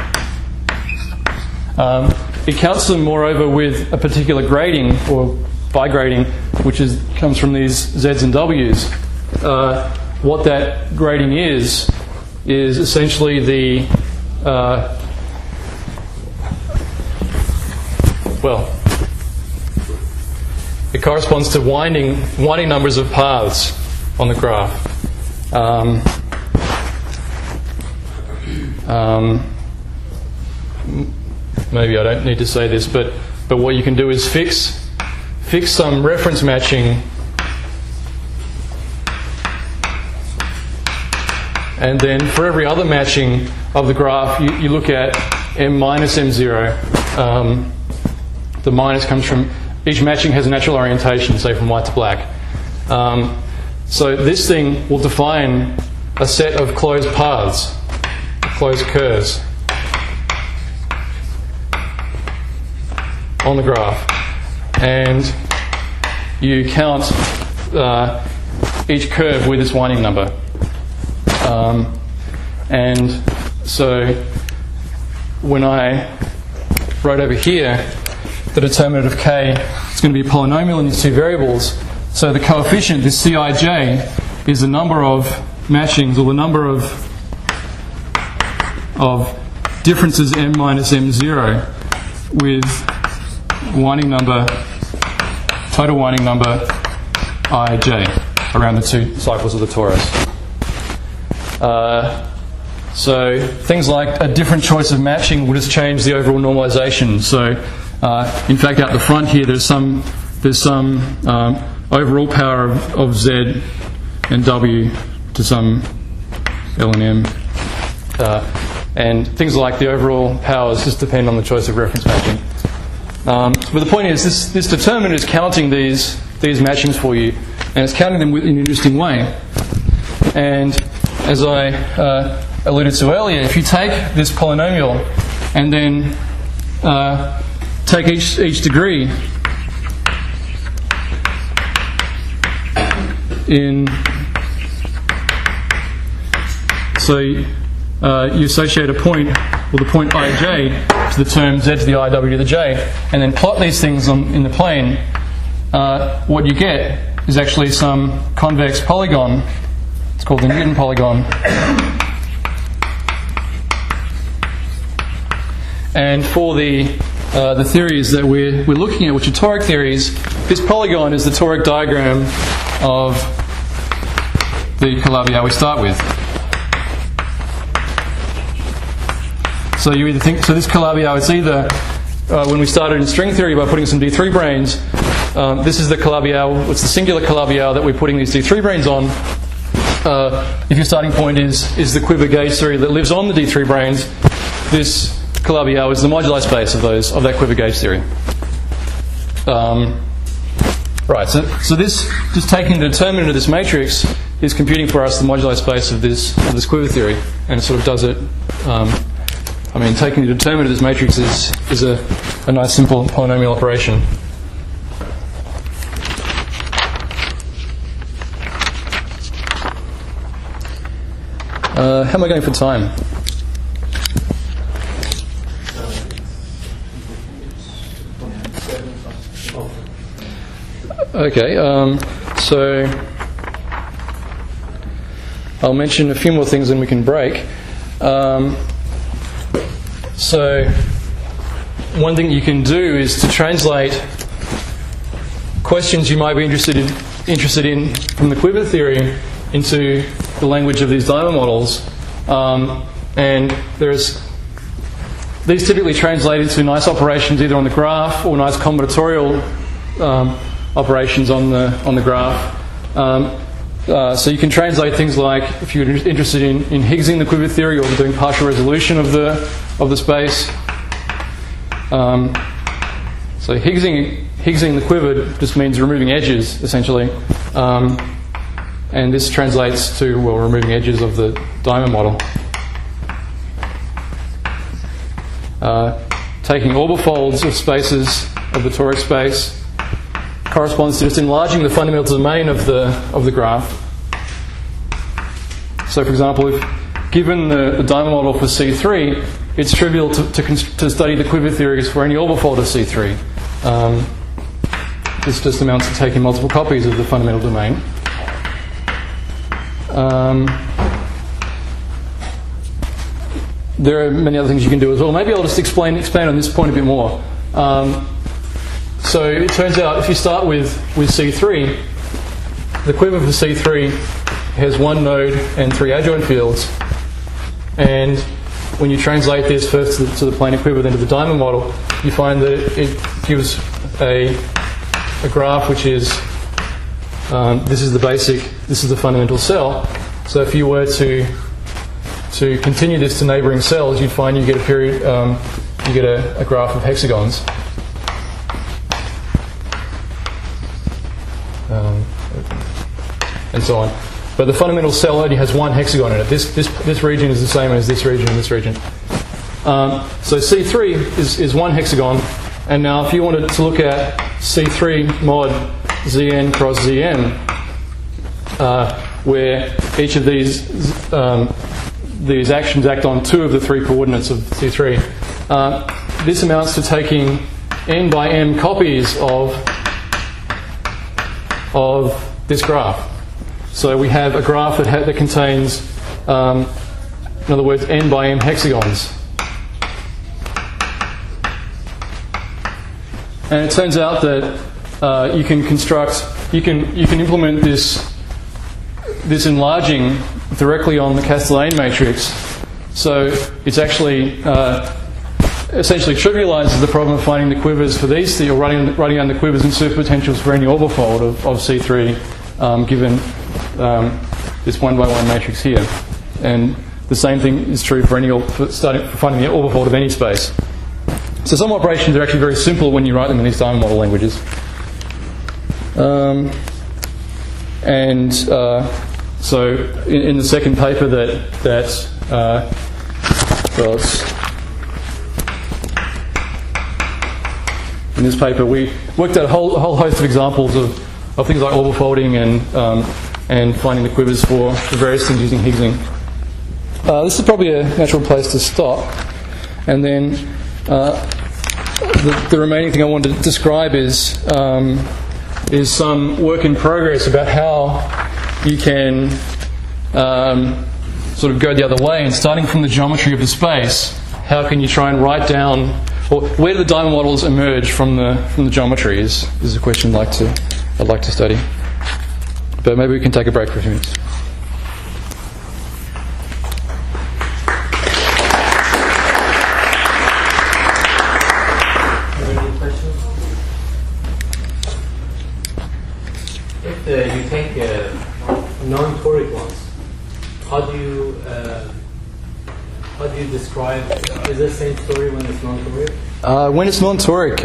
It counts them, moreover, with a particular grading, or by grading, which comes from these z's and w's. What that grading is essentially the it corresponds to winding numbers of paths on the graph. Maybe I don't need to say this, but what you can do is fix some reference matching, and then for every other matching of the graph, you look at m minus m0. The minus comes from each matching has a natural orientation, say from white to black. So this thing will define a set of closed paths, closed curves on the graph, and you count each curve with its winding number. And so when I wrote over here, the determinant of k is going to be a polynomial in these two variables. So the coefficient, this Cij, is the number of matchings, or the number of differences m minus m0 with winding number, total winding number ij around the two cycles of the torus. So things like a different choice of matching will just change the overall normalization. So in fact, out the front here, there's some overall power of z and w to some l and m, and things like the overall powers just depend on the choice of reference matching. But the point is, this determinant is counting these matchings for you, and it's counting them in an interesting way. And as I alluded to earlier, if you take this polynomial and then take each degree in, so you associate a point, or the point ij, to the term z to the I, w to the j, and then plot these things in the plane, what you get is actually some convex polygon. It's called the Newton polygon. And for the theories that we're looking at, which are toric theories, this polygon is the toric diagram of the Calabi-Yau we start with. So you either think, so this Calabi-Yau, it's either when we started in string theory by putting some D3 branes, this is the Calabi-Yau, it's the singular Calabi-Yau that we're putting these D3 branes on. If your starting point is the quiver gauge theory that lives on the D3 branes, this Calabi-Yau is the moduli space of that quiver gauge theory. Right, so this, just taking the determinant of this matrix, is computing for us the moduli space of this quiver theory, and it sort of does it. Taking the determinant of this matrix is a nice simple polynomial operation. How am I going for time? Okay, so I'll mention a few more things and we can break. So one thing you can do is to translate questions you might be interested in from the quiver theory into the language of these diamond models. And these typically translate into nice operations either on the graph or nice combinatorial operations on the graph. So you can translate things like, if you're interested in Higgsing the quiver theory or doing partial resolution of the space. So Higgsing the quiver just means removing edges, essentially. And this translates to, well, removing edges of the diamond model. Taking orbifolds of spaces of the toric space corresponds to just enlarging the fundamental domain of the graph. So, for example, if given the diamond model for C3, it's trivial to study the quiver theories for any orbifold of C3. This just amounts to taking multiple copies of the fundamental domain. There are many other things you can do as well. Maybe I'll just expand on this point a bit more. So it turns out if you start with C3, the quiver for C3 has one node and 3 adjoint fields. And when you translate this first to the planar quiver, then to the diamond model, you find that it gives a graph which is this is the fundamental cell. So if you were to continue this to neighbouring cells, you'd find you get a graph of hexagons. And so on. But the fundamental cell only has one hexagon in it. This region is the same as this region and this region. So C3 is one hexagon. And now if you wanted to look at C3 mod Zn cross Zm, where each of these actions act on 2 of the 3 coordinates of C3, this amounts to taking n by m copies of this graph. So we have a graph that contains, in other words, n by m hexagons. And it turns out that you can implement this enlarging directly on the Castellane matrix. So it's actually essentially trivializes the problem of finding the quivers for these, or writing down the quivers and superpotentials for any orbifold of C3, given this 1-by-1 matrix here. And the same thing is true for finding the orbifold of any space. So some operations are actually very simple when you write them in these diamond model languages. So in the second paper in this paper we worked out a whole host of examples of things like orbifolding and finding the quivers for various things using Higgsing. This is probably a natural place to stop, and then the remaining thing I wanted to describe is some work in progress about how you can sort of go the other way, and starting from the geometry of the space, how can you try and write down, or where do the diamond models emerge from the geometry is a question I'd like to study. But maybe we can take a break for a few minutes. You take non-toric ones. How do you describe? Is the same story when it's non-toric? When it's non-toric,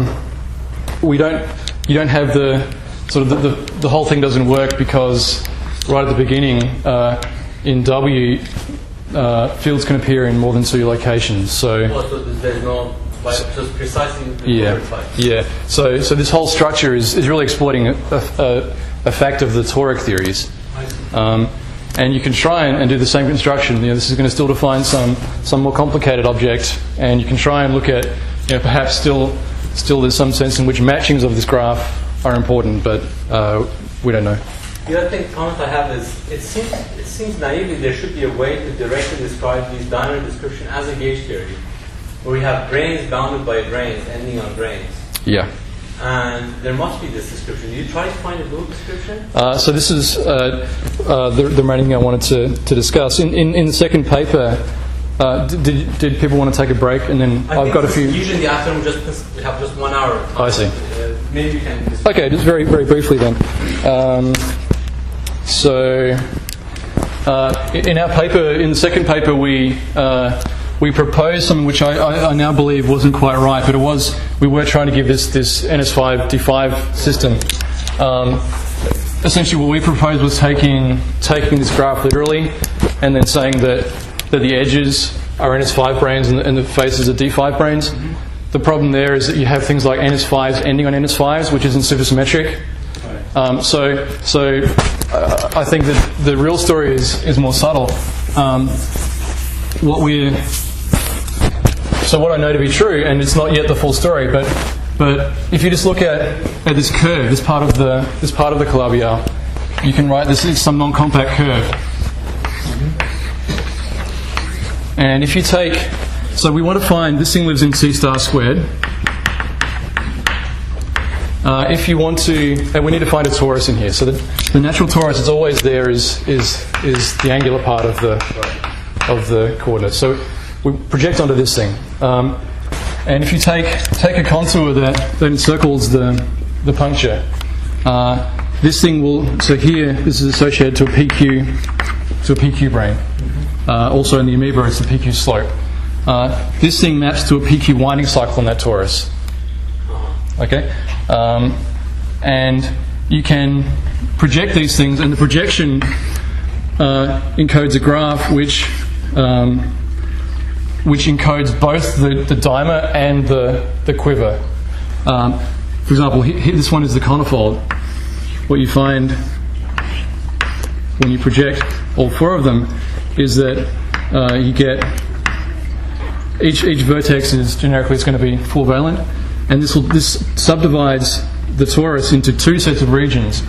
you don't have the whole thing doesn't work, because right at the beginning in W fields can appear in more than 2 locations. So there's no. Just precisely yeah. So this whole structure is really exploiting a fact of the toric theories, and you can try and do the same construction. This is going to still define some more complicated object, and you can try and look at perhaps still there's some sense in which matchings of this graph are important, but we don't know. The other comment I have is, it seems naively there should be a way to directly describe these diamond description as a gauge theory, where we have grains bounded by grains, ending on grains. Yeah. And there must be this description. Did you try to find a Google description? So this is the main thing I wanted to discuss. In the second paper, did people want to take a break? And then I've got a few. Usually in the afternoon we have just 1 hour. I see. Maybe you can. Okay, just very briefly then. In our paper, in the second paper, we proposed something which I now believe wasn't quite right, but we were trying to give this NS5 D5 system. Essentially, what we proposed was taking this graph literally, and then saying that the edges are NS5 branes and the faces are D5 branes. Mm-hmm. The problem there is that you have things like NS5s ending on NS5s, which isn't supersymmetric. I think that the real story is more subtle. What I know to be true, and it's not yet the full story, but if you just look at this curve, this part of the Calabi-Yau, you can write this is some non-compact curve. And if you so we want to find, this thing lives in C star squared. If you want to, and we need to find a torus in here. So the natural torus is always there is the angular part of the coordinates. So we project onto this thing. And if you take a contour that encircles the puncture, this thing will, so here this is associated to a PQ brane. Also in the amoeba it's the PQ slope. This thing maps to a PQ winding cycle on that torus. Okay? And you can project these things, and the projection encodes a graph which encodes both the dimer and the quiver. For example, this one is the conifold. What you find when you project all four of them is that you get each vertex is generically it's going to be full valent, and this subdivides the torus into two sets of regions.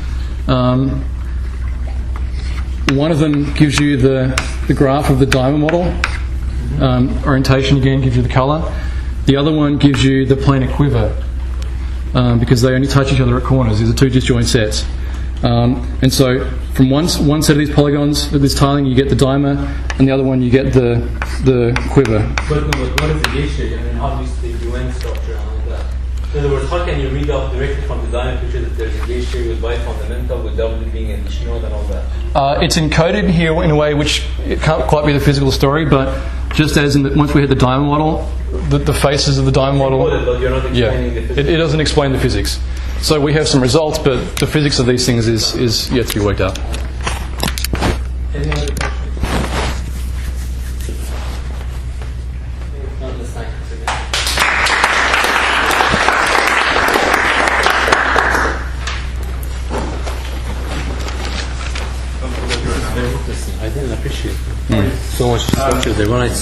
One of them gives you the graph of the dimer model. Orientation again gives you the colour. The other one gives you the planar quiver, because they only touch each other at corners. These are two disjoint sets. And so from one set of these polygons, this tiling, you get the dimer, and the other one you get the quiver. But what is the gauge theory? I mean, how do you see the UN structure and all that? In other words, how can you read off directly from the dimer picture that there's a gauge theory with bifundamental, with W being an each node and all that? It's encoded here in a way which it can't quite be the physical story, but just as once we had the dimer model, the faces of the dimer model, but you're not explaining the physics. It doesn't explain the physics. So we have some results, but the physics of these things is yet to be worked out. Any other questions? I didn't appreciate so much structure there. When I